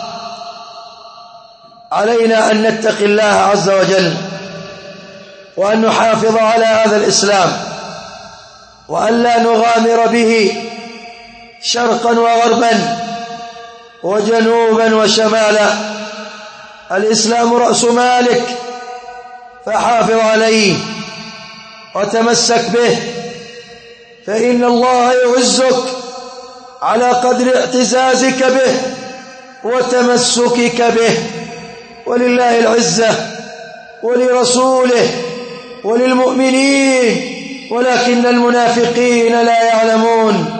علينا أن نتقي الله عز وجل، وأن نحافظ على هذا الإسلام، وأن لا نغامر به شرقا وغربا وجنوبا وشمالا. الإسلام رأس مالك، فحافظ عليه وتمسك به، فإن الله يعزك على قدر اعتزازك به وتمسكك به. ولله العزة ولرسوله وللمؤمنين، ولكن المنافقين لا يعلمون.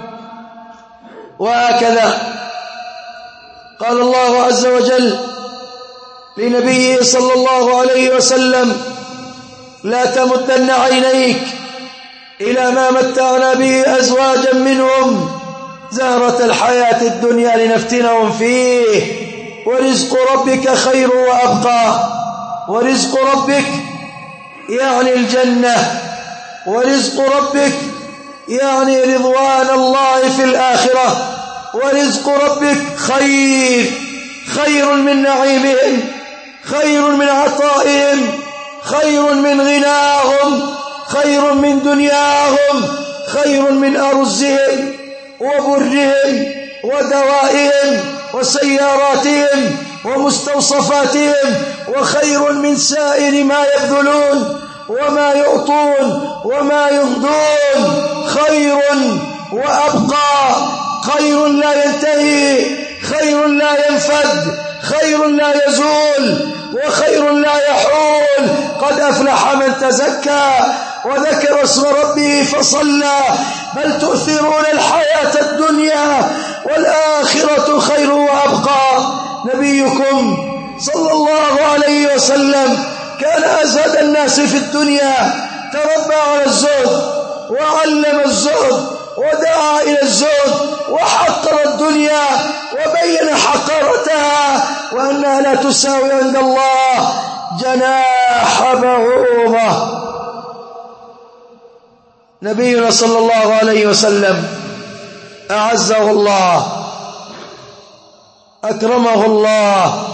وهكذا قال الله عز وجل لنبيه صلى الله عليه وسلم: لا تمدن عينيك إلى ما متعنا به أزواجا منهم زهرة الحياة الدنيا لنفتنهم فيه ورزق ربك خير وأبقى. ورزق ربك يعني الجنة، ورزق ربك يعني رضوان الله في الآخرة. ورزق ربك خير، خير من نعيمهم، خير من عطائهم، خير من غناهم، خير من دنياهم، خير من أرزهم وبرهم ودوائهم وسياراتهم ومستوصفاتهم، وخير من سائر ما يبذلون وما يعطون وما يهدون. خير وأبقى، خير لا ينتهي، خير لا ينفد، خير لا يزول، وخير لا يحول. قد أفلح من تزكى وذكر اسم ربه فصلى، بل تؤثرون الحياة الدنيا والآخرة خير وأبقى. نبيكم صلى الله عليه وسلم كان أزهد الناس في الدنيا، تربى على الزهد وعلم الزهد ودعا إلى الزهد وحقر الدنيا وبين حقارتها وأنها لا تساوي عند الله جناح بعوضة. نبينا صلى الله عليه وسلم أعزه الله، أكرمه الله،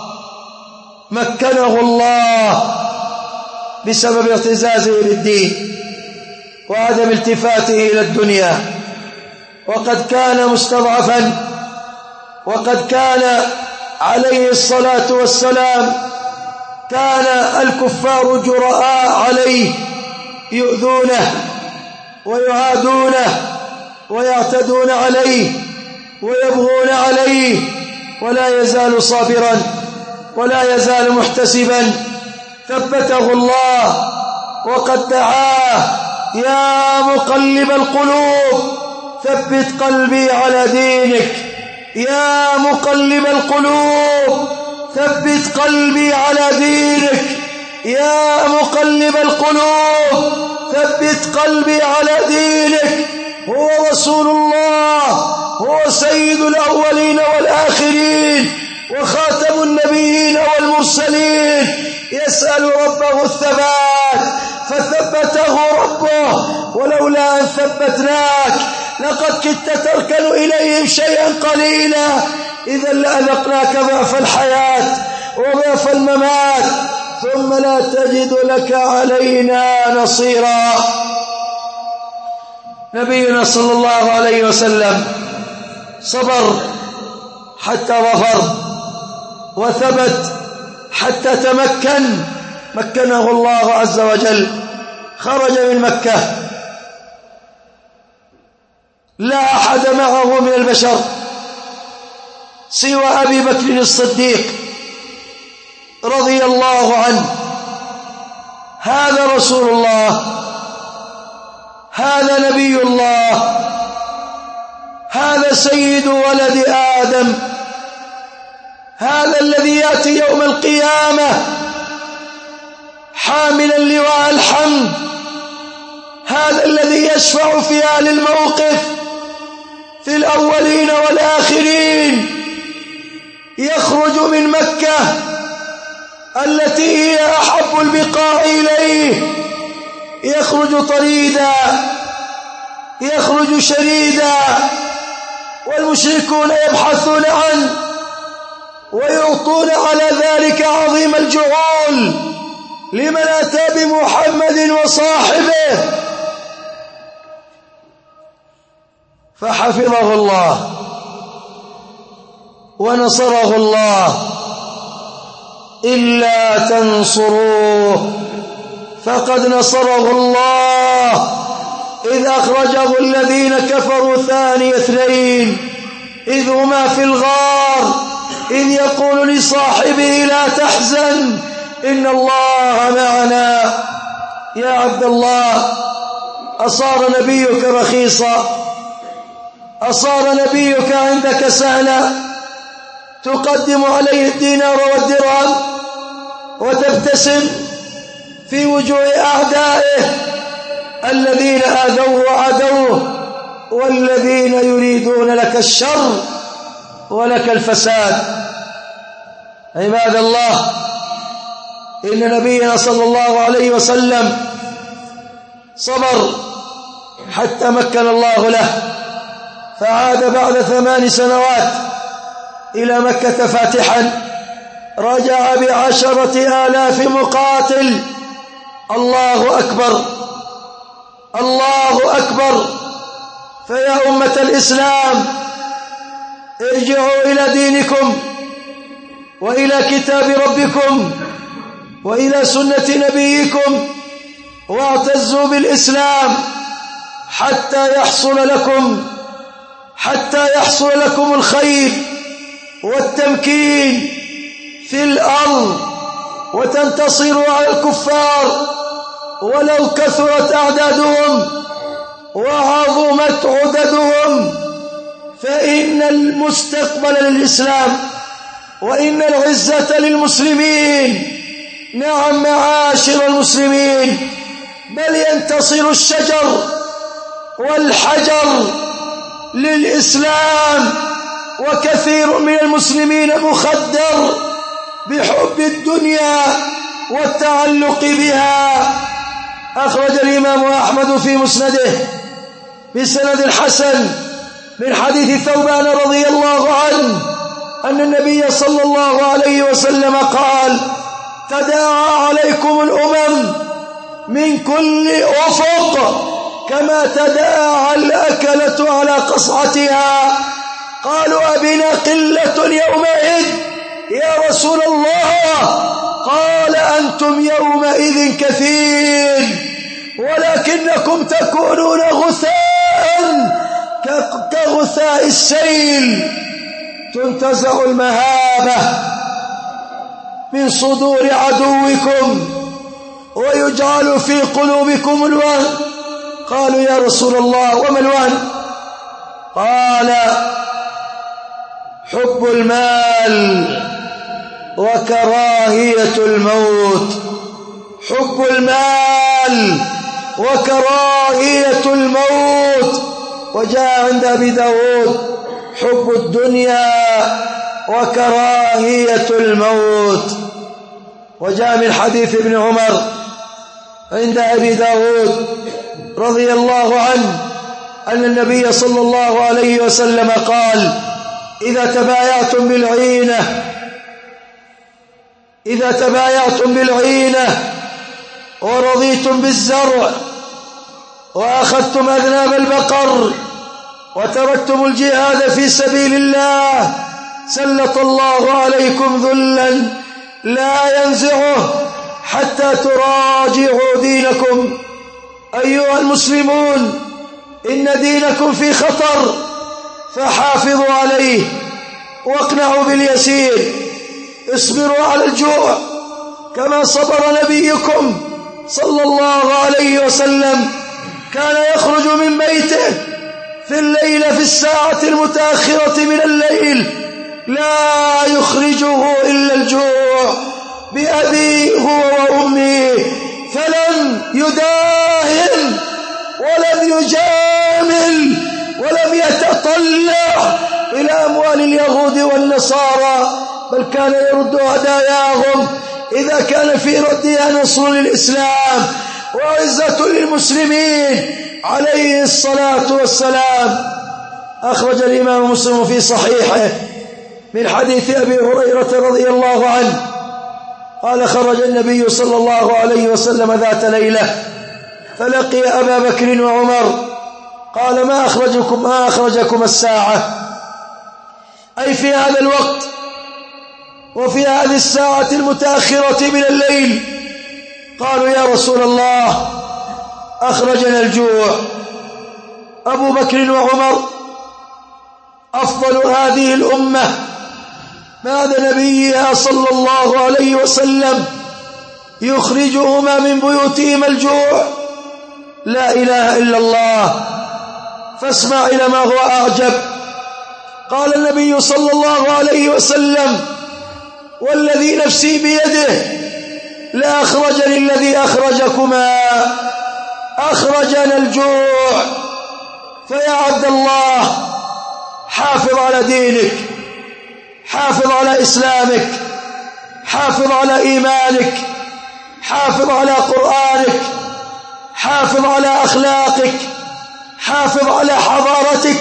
مكنه الله بسبب اعتزازه بالدين وعدم التفاته إلى الدنيا. وقد كان مستضعفا، وقد كان عليه الصلاة والسلام كان الكفار جراء عليه، يؤذونه ويعادونه ويعتدون عليه ويبغون عليه، ولا يزال صابرا ولا يزال محتسبا. ثبته الله وقد دعاه: يا مقلب القلوب ثبت قلبي على دينك، يا مقلب القلوب ثبت قلبي على دينك، يا مقلب القلوب ثبت قلبي على دينك. هو رسول الله، هو سيد الأولين والآخرين وخاتم النبيين والمرسلين، يسأل ربه الثبات فثبته ربه. ولولا أن ثبتناك لقد كدت تركن إليهم شيئا قليلا، إذا لأذقناك ضعف الحياة وضعف الممات ثم لا تجد لك علينا نصيرا. نبينا صلى الله عليه وسلم صبر حتى ظفر، وثبت حتى تمكن، مكنه الله عز وجل. خرج من مكة لا أحد معه من البشر سوى أبي بكر الصديق رضي الله عنه. هذا رسول الله، هذا نبي الله، هذا سيد ولد آدم، هذا الذي يأتي يوم القيامة حاملا لواء الحمد، هذا الذي يشفع في أهل الموقف في الأولين والآخرين، يخرج من مكة التي هي أحب البقاع إليه، يخرج طريدا، يخرج شريدا، والمشركون يبحثون عنه ويعطون على ذلك عظيم الجعول لمن أتى بمحمد وصاحبه. فحفظه الله ونصره الله. إلا تنصروه فقد نصره الله إذ أخرجه الذين كفروا ثاني اثنين إذ هما في الغار إذ يقول لصاحبه لا تحزن إن الله معنا. يا عبد الله، أصار نبيك رخيصا؟ أصار نبيك عندك سهلا تقدم عليه الدينار والدرهم وتبتسم في وجوه أعدائه الذين آذوه وعدوه والذين يريدون لك الشر ولك الفساد؟ عباد الله، إن نبينا صلى الله عليه وسلم صبر حتى مكن الله له، فعاد بعد ثمان سنوات إلى مكة فاتحا، رجع بعشرة آلاف مقاتل. الله أكبر، الله أكبر. فيا أمة الإسلام، ارجعوا إلى دينكم وإلى كتاب ربكم وإلى سنة نبيكم واعتزوا بالإسلام حتى يحصل لكم حتى يحصل لكم الخير والتمكين في الأرض وتنتصروا على الكفار ولو كثرت أعدادهم وعظمت عددهم، فإن المستقبل للإسلام وإن العزة للمسلمين. نعم معاشر المسلمين، بل ينتصر الشجر والحجر للإسلام، وكثير من المسلمين مخدر بحب الدنيا والتعلق بها. أخرج الإمام أحمد في مسنده بسند حسن من حديث ثوبان رضي الله عنه أن النبي صلى الله عليه وسلم قال: تداعى عليكم الأمم من كل أفق كما تداعى الأكلة على قصعتها. قالوا: أبنا قلة يومئذ يا رسول الله؟ قال: أنتم يومئذ كثير ولكنكم تكونون غثاء كغثاء السيل. تنتزع المهابة من صدور عدوكم ويجعل في قلوبكم الوهن. قالوا: يا رسول الله وما الوهن؟ قال: حب المال وكراهية الموت. حب المال وكراهية الموت. وجاء عند أبي داود: حب الدنيا وكراهية الموت. وجاء من حديث ابن عمر عند أبي داود رضي الله عنه أن النبي صلى الله عليه وسلم قال: إذا تبايعتم بالعينة إذا تبايعتم بالعينة ورضيتم بالزرع وأخذتم أذناب البقر وتركتم الجهاد في سبيل الله سلط الله عليكم ذلا لا ينزعه حتى تراجعوا دينكم. أيها المسلمون، إن دينكم في خطر، فحافظوا عليه واقنعوا باليسير. اصبروا على الجوع كما صبر نبيكم صلى الله عليه وسلم. كان يخرج من بيته في الليل في الساعة المتأخرة من الليل لا يخرجه إلا الجوع بأبي هو وأمي، فلم يداهن ولم يجامل ولم يتطلع إلى أموال اليهود والنصارى، بل كان يرد هداياهم إذا كان في ردها نصر للإسلام وعزة للمسلمين عليه الصلاة والسلام. أخرج الإمام مسلم في صحيحه من حديث أبي هريرة رضي الله عنه قال: خرج النبي صلى الله عليه وسلم ذات ليلة فلقي أبا بكر وعمر، قال: ما أخرجكم ما أخرجكم الساعة، أي في هذا الوقت وفي هذه الساعة المتأخرة من الليل؟ قالوا: يا رسول الله أخرجنا الجوع. أبو بكر وعمر أفضل هذه الأمة بعد نبيها صلى الله عليه وسلم يخرجهما من بيوتهما الجوع؟ لا إله إلا الله. فاسمع إلى ما هو أعجب. قال النبي صلى الله عليه وسلم: والذي نفسي بيده لا أخرجني الذي أخرجكما، أخرجنا الجوع. فيا عبد الله حافظ على دينك، حافظ على إسلامك، حافظ على إيمانك، حافظ على قرآنك، حافظ على أخلاقك، حافظ على حضارتك،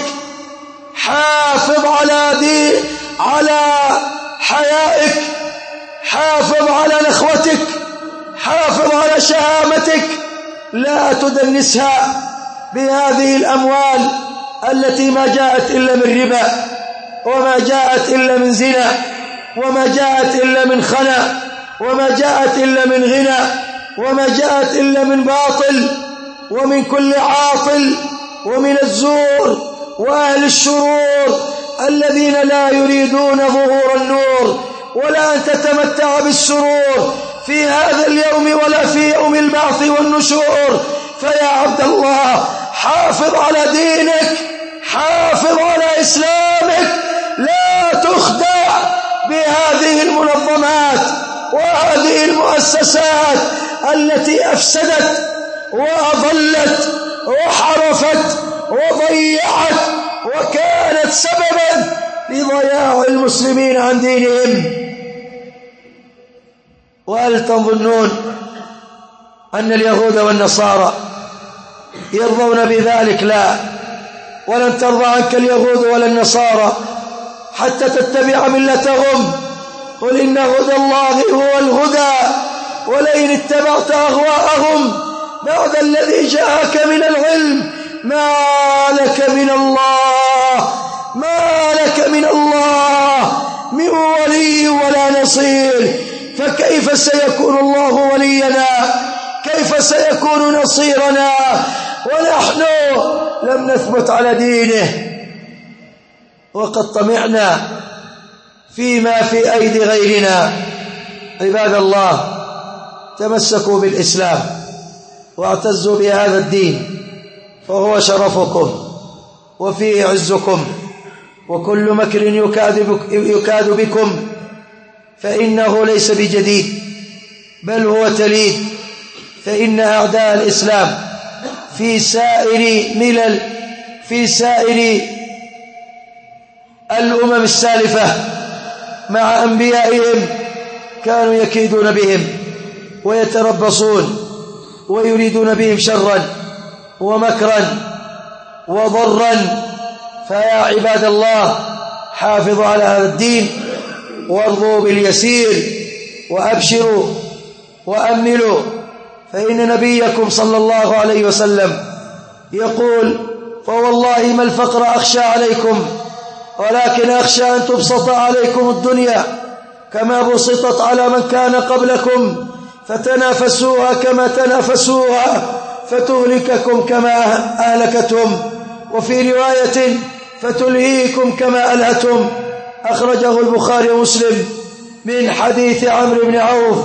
حافظ على دين على حيائك، حافظ على نخوتك، حافظ على شهامتك، لا تدنسها بهذه الأموال التي ما جاءت إلا من ربا، وما جاءت إلا من زنا، وما جاءت إلا من خنا، وما جاءت إلا من غنى، وما جاءت إلا من باطل ومن كل عاطل ومن الزور وأهل الشرور الذين لا يريدون ظهور النور ولا أن تتمتع بالسرور في هذا اليوم ولا في يوم البعث والنشور. فيا عبد الله حافظ على دينك، حافظ على إسلامك، لا تخدع بهذه المنظمات وهذه المؤسسات التي أفسدت وأضلت وحرفت وضيعت وكانت سببا لضياع المسلمين عن دينهم. وهل تظنون أن اليهود والنصارى يرضون بذلك؟ لا، ولن ترضى عنك اليهود ولا النصارى حتى تتبع ملتهم. قل إن هدى الله هو الهدى ولئن اتبعت أهواءهم بعد الذي جاءك من العلم ما لك من الله ما لك من الله من ولي ولا نصير. فكيف سيكون الله ولينا؟ كيف سيكون نصيرنا ونحن لم نثبت على دينه وقد طمعنا فيما في أيدي غيرنا؟ عباد الله، تمسكوا بالإسلام واعتزوا بهذا الدين فهو شرفكم وفيه عزكم، وكل مكر يكاد بكم فإنه ليس بجديد بل هو تليد، فإن أعداء الإسلام في سائر ملل في سائر الأمم السالفة مع أنبيائهم كانوا يكيدون بهم ويتربصون ويريدون بهم شرا ومكرا وضرا. فيا عباد الله حافظوا على هذا الدين وارضوا باليسير وأبشروا وأملوا، فإن نبيكم صلى الله عليه وسلم يقول: فوالله ما الفقر أخشى عليكم ولكن أخشى أن تبسط عليكم الدنيا كما بسطت على من كان قبلكم فتنافسوها كما تنافسوها فتهلككم كما أهلكتهم، وفي رواية فتلهيكم كما ألهتهم. أخرجه البخاري ومسلم من حديث عمرو بن عوف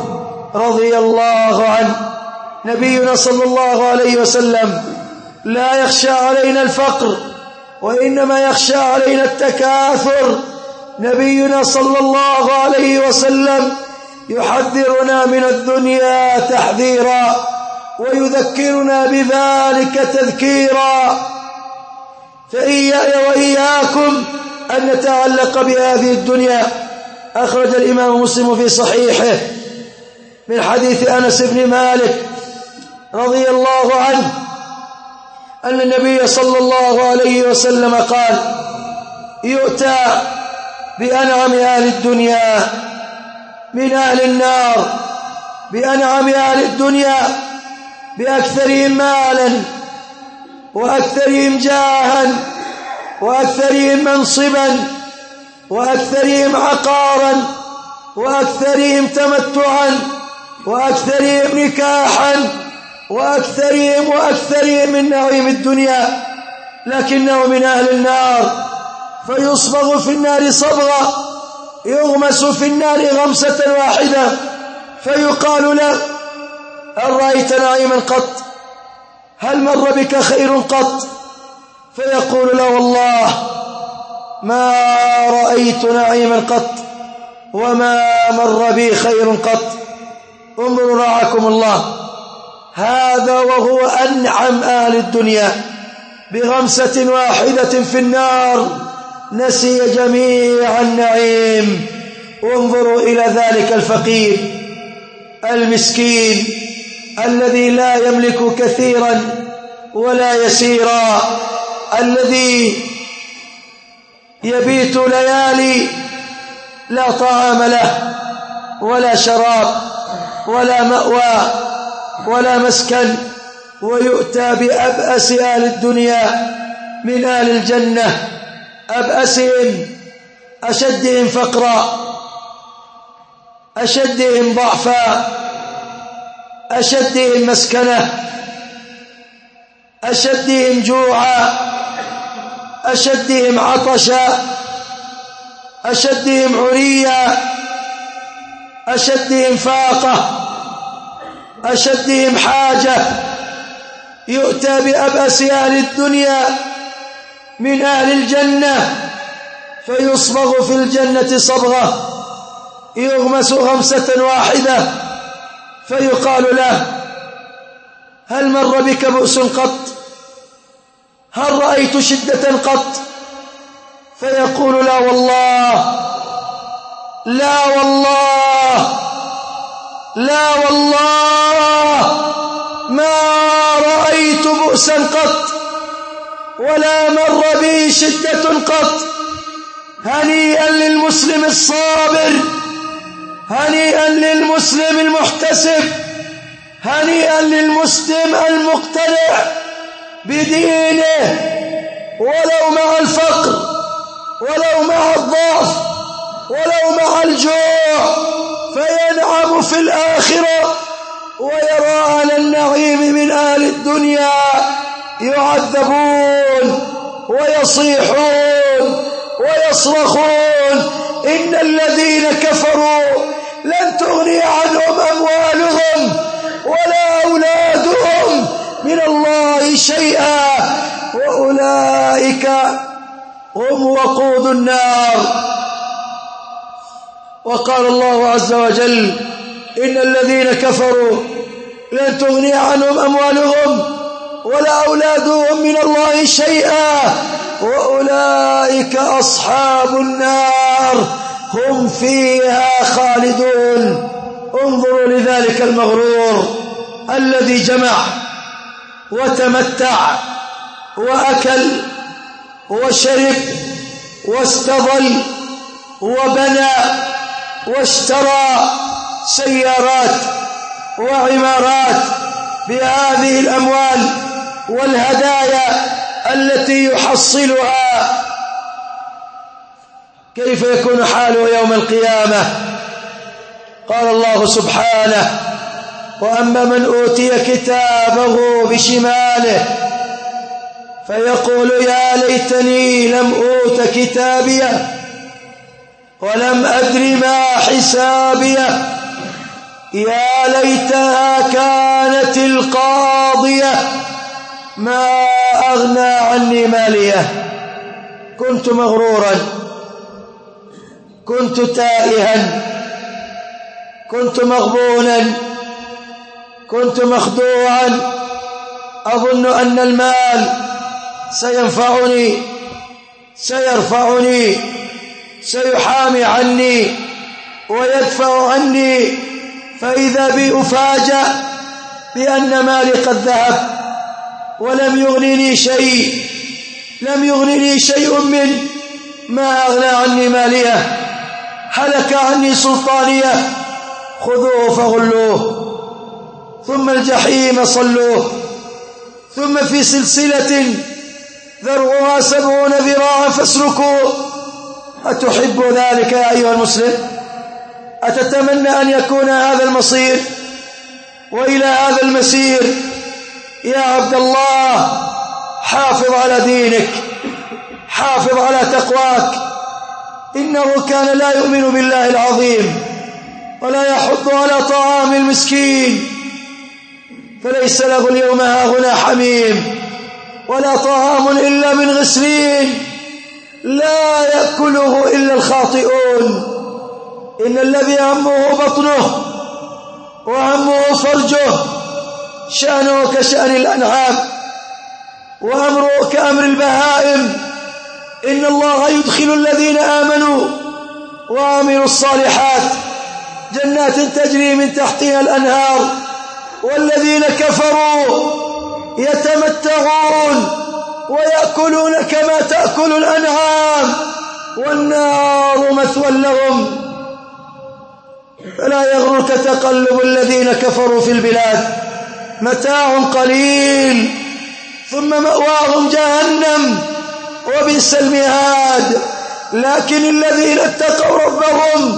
رضي الله عنه. نبينا صلى الله عليه وسلم لا يخشى علينا الفقر وإنما يخشى علينا التكاثر. نبينا صلى الله عليه وسلم يحذرنا من الدنيا تحذيرا ويذكرنا بذلك تذكيرا. فإياي وإياكم أن نتعلق بهذه الدنيا. أخرج الإمام مسلم في صحيحه من حديث أنس بن مالك رضي الله عنه أن النبي صلى الله عليه وسلم قال: يؤتى بأنعم أهل الدنيا من أهل النار، بأنعم أهل الدنيا بأكثرهم مالا وأكثرهم جاها وأكثرهم منصبا وأكثرهم عقارا وأكثرهم تمتعا وأكثرهم نكاحا وأكثرهم وأكثرهم من نعيم الدنيا، لكنه من أهل النار فيصبغ في النار صبغة، يغمس في النار غمسة واحدة، فيقال له: هل رأيت نعيما قط؟ هل مر بك خير قط؟ فيقول له: والله ما رأيت نعيما قط وما مر بي خير قط. انظروا رعاكم الله، هذا وهو أنعم أهل الدنيا بغمسة واحدة في النار نسي جميع النعيم. وانظروا إلى ذلك الفقير المسكين الذي لا يملك كثيرا ولا يسيرا، الذي يبيت ليالي لا طعام له ولا شراب ولا مأوى ولا مسكن، ويؤتى بأبأس أهل الدنيا من أهل الجنة، أبأسهم، أشدهم فقرا، أشدهم ضعفا، أشدهم مسكنة، أشدهم جوعا، أشدهم عطشا، أشدهم عريا، أشدهم فاقة، أشدهم حاجة. يؤتى بأبأس أهل الدنيا من أهل الجنة فيصبغ في الجنة صبغة، يغمس غمسة واحدة، فيقال له: هل مر بك بؤس قط؟ هل رأيت شدة قط؟ فيقول: لا والله، لا والله، لا والله، ما رأيت بؤسا قط ولا مر بي شدة قط. هنيئا للمسلم الصابر، هنيئا للمسلم المحتسب، هنيئا للمسلم المقتنع بدينه ولو مع الفقر ولو مع الضعف ولو مع الجوع، فينعم في الآخرة ويرى على النعيم من أهل الدنيا يعذبون ويصيحون ويصرخون: إن الذين كفروا لن تغني عنهم أموالهم ولا أولادهم من الله شيئا وأولئك هم وقود النار. وقال الله عز وجل: إن الذين كفروا لن تغني عنهم أموالهم ولا أولادهم من الله شيئا وأولئك أصحاب النار هم فيها خالدون. انظروا لذلك المغرور الذي جمع وتمتع وأكل وشرب واستظل وبنى واشترى سيارات وعمارات بهذه الأموال والهدايا التي يحصلها، كيف يكون حاله يوم القيامة؟ قال الله سبحانه: وأما من أوتي كتابه بشماله فيقول يا ليتني لم أوت كتابيه ولم أدر ما حسابيه يا ليتها كانت القاضية ما أغنى عني مالية كنت مغرورا كنت تائها كنت مغبونا كنت مخدوعا أظن أن المال سينفعني سيرفعني سيحامي عني ويدفع عني، فإذا بي أفاجأ بأن مالي قد ذهب ولم يغنني شيء لم يغنني شيء من ما أغنى عني ماليه، هلك عني سلطانيه، خذوه فغلوه ثم الجحيم صلوه ثم في سلسلة ذرعها سبعون ذراعا فاسلكوه. أتحب ذلك يا أيها المسلم؟ أتتمنى أن يكون هذا المصير وإلى هذا المسير؟ يا عبد الله حافظ على دينك، حافظ على تقواك، إنه كان لا يؤمن بالله العظيم ولا يحض على طعام المسكين، فليس له اليوم هاهنا حميم ولا طعام إلا من غسلين لا يأكله إلا الخاطئون. إن الذي همه بطنه وهمه فرجه شأنه كشأن الأنعام وأمره كأمر البهائم. إن الله يدخل الذين آمنوا وعملوا الصالحات جنات تجري من تحتها الأنهار، والذين كفروا يتمتعون ويأكلون كما تأكل الأنعام والنار مثوى لهم. فلا يغرك تقلب الذين كفروا في البلاد، متاع قليل ثم مأواهم جهنم وبئس المهاد. لكن الذين اتقوا ربهم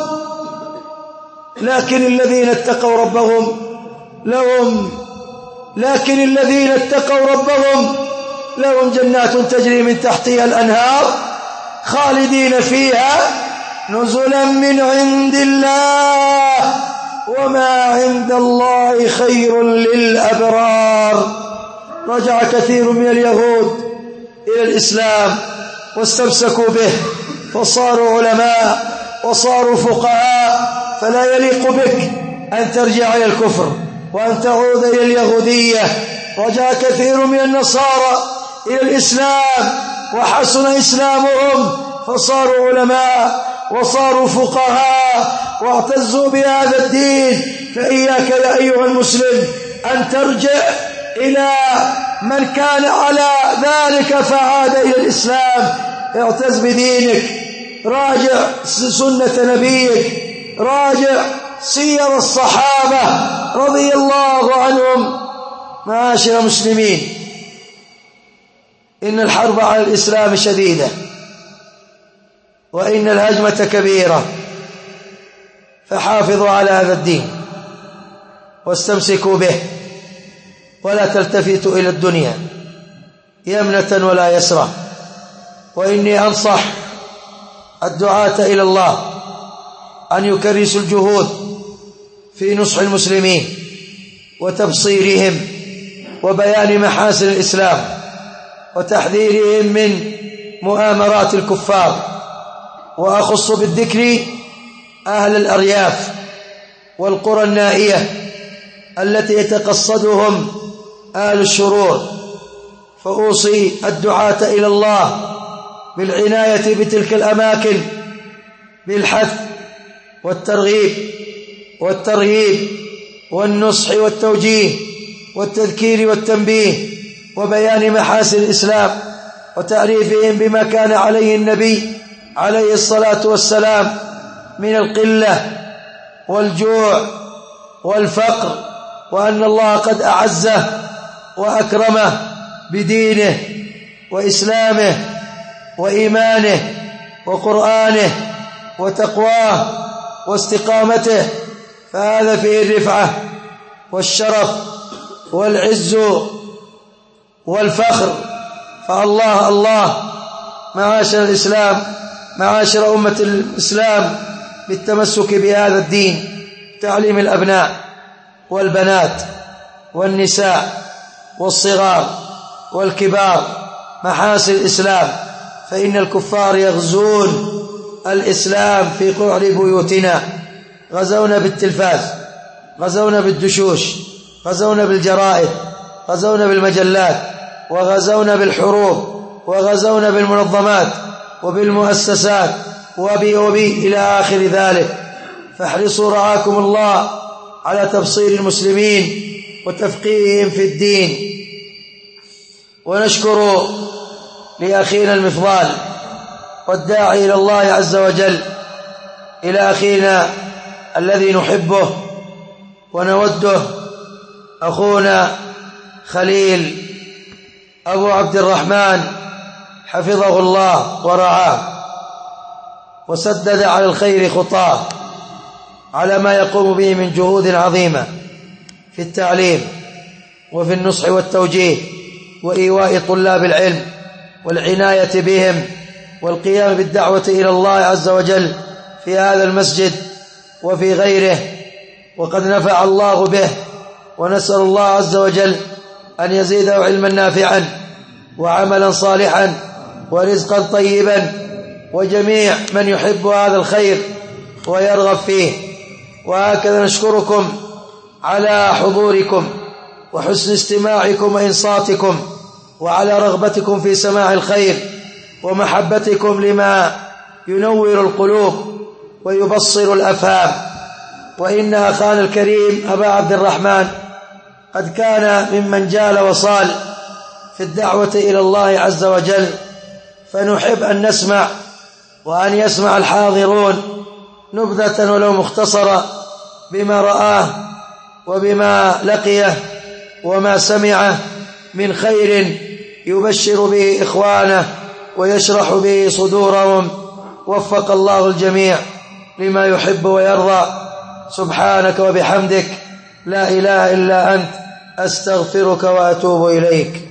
لكن الذين اتقوا ربهم لهم لكن الذين اتقوا ربهم لهم جنات تجري من تحتها الأنهار خالدين فيها نزلا من عند الله وما عند الله خير للأبرار. رجع كثير من اليهود إلى الإسلام واستمسكوا به فصاروا علماء وصاروا فقهاء، فلا يليق بك أن ترجع إلى الكفر وأن تعود إلى اليهودية. رجع كثير من النصارى إلى الإسلام وحسن إسلامهم فصاروا علماء وصاروا فقهاء واعتزوا بهذا الدين. فإياك يا أيها المسلم أن ترجع إلى من كان على ذلك فعاد إلى الإسلام. اعتز بدينك، راجع سنة نبيك، راجع سير الصحابة رضي الله عنهم. معاشر المسلمين، إن الحرب على الإسلام شديدة وإن الهجمة كبيرة، فحافظوا على هذا الدين واستمسكوا به ولا تلتفتوا إلى الدنيا يمنة ولا يسرى. وإني أنصح الدعاة إلى الله أن يكرسوا الجهود في نصح المسلمين وتبصيرهم وبيان محاسن الإسلام وتحذيرهم من مؤامرات الكفار. وأخص بالذكر أهل الأرياف والقرى النائية التي يتقصدهم أهل الشرور، فأوصي الدعاة إلى الله بالعناية بتلك الأماكن بالحث والترغيب والترهيب والنصح والتوجيه والتذكير والتنبيه وبيان محاسن الإسلام وتعريفهم بما كان عليه النبي عليه الصلاة والسلام من القلة والجوع والفقر، وأن الله قد أعزه وأكرمه بدينه وإسلامه وإيمانه وقرآنه وتقواه واستقامته، فهذا فيه الرفعة والشرف والعز والفخر. فالله الله معاشر الإسلام، معاشر أمة الإسلام، بالتمسك بهذا الدين تعليم الأبناء والبنات والنساء والصغار والكبار محاسن الإسلام، فإن الكفار يغزون الإسلام في قعر بيوتنا، غزونا بالتلفاز، غزونا بالدشوش، غزونا بالجرائد، غزونا بالمجلات، وغزونا بالحروب، وغزونا بالمنظمات وبالمؤسسات وبي وبي إلى آخر ذلك. فاحرصوا رعاكم الله على تبصير المسلمين وتفقيههم في الدين. ونشكر لأخينا المفضال والداعي إلى الله عز وجل، إلى أخينا الذي نحبه ونوده، أخونا خليل أبو عبد الرحمن حفظه الله ورعاه وسدد على الخير خطاه، على ما يقوم به من جهود عظيمة في التعليم وفي النصح والتوجيه وإيواء طلاب العلم والعناية بهم والقيام بالدعوة إلى الله عز وجل في هذا المسجد وفي غيره، وقد نفع الله به، ونسأل الله عز وجل أن يزيده علما نافعا وعملا صالحا ورزقا طيبا، وجميع من يحب هذا الخير ويرغب فيه. وهكذا نشكركم على حضوركم وحسن استماعكم وإنصاتكم، وعلى رغبتكم في سماع الخير ومحبتكم لما ينور القلوب ويبصر الأفهام. وإن أخانا الكريم أبا عبد الرحمن قد كان ممن جال وصال في الدعوة إلى الله عز وجل، فنحب أن نسمع وأن يسمع الحاضرون نبذة ولو مختصرة بما رآه وبما لقيه وما سمعه من خير يبشر به إخوانه ويشرح به صدورهم. وفق الله الجميع لما يحب ويرضى. سبحانك وبحمدك، لا إله إلا أنت، أستغفرك وأتوب إليك.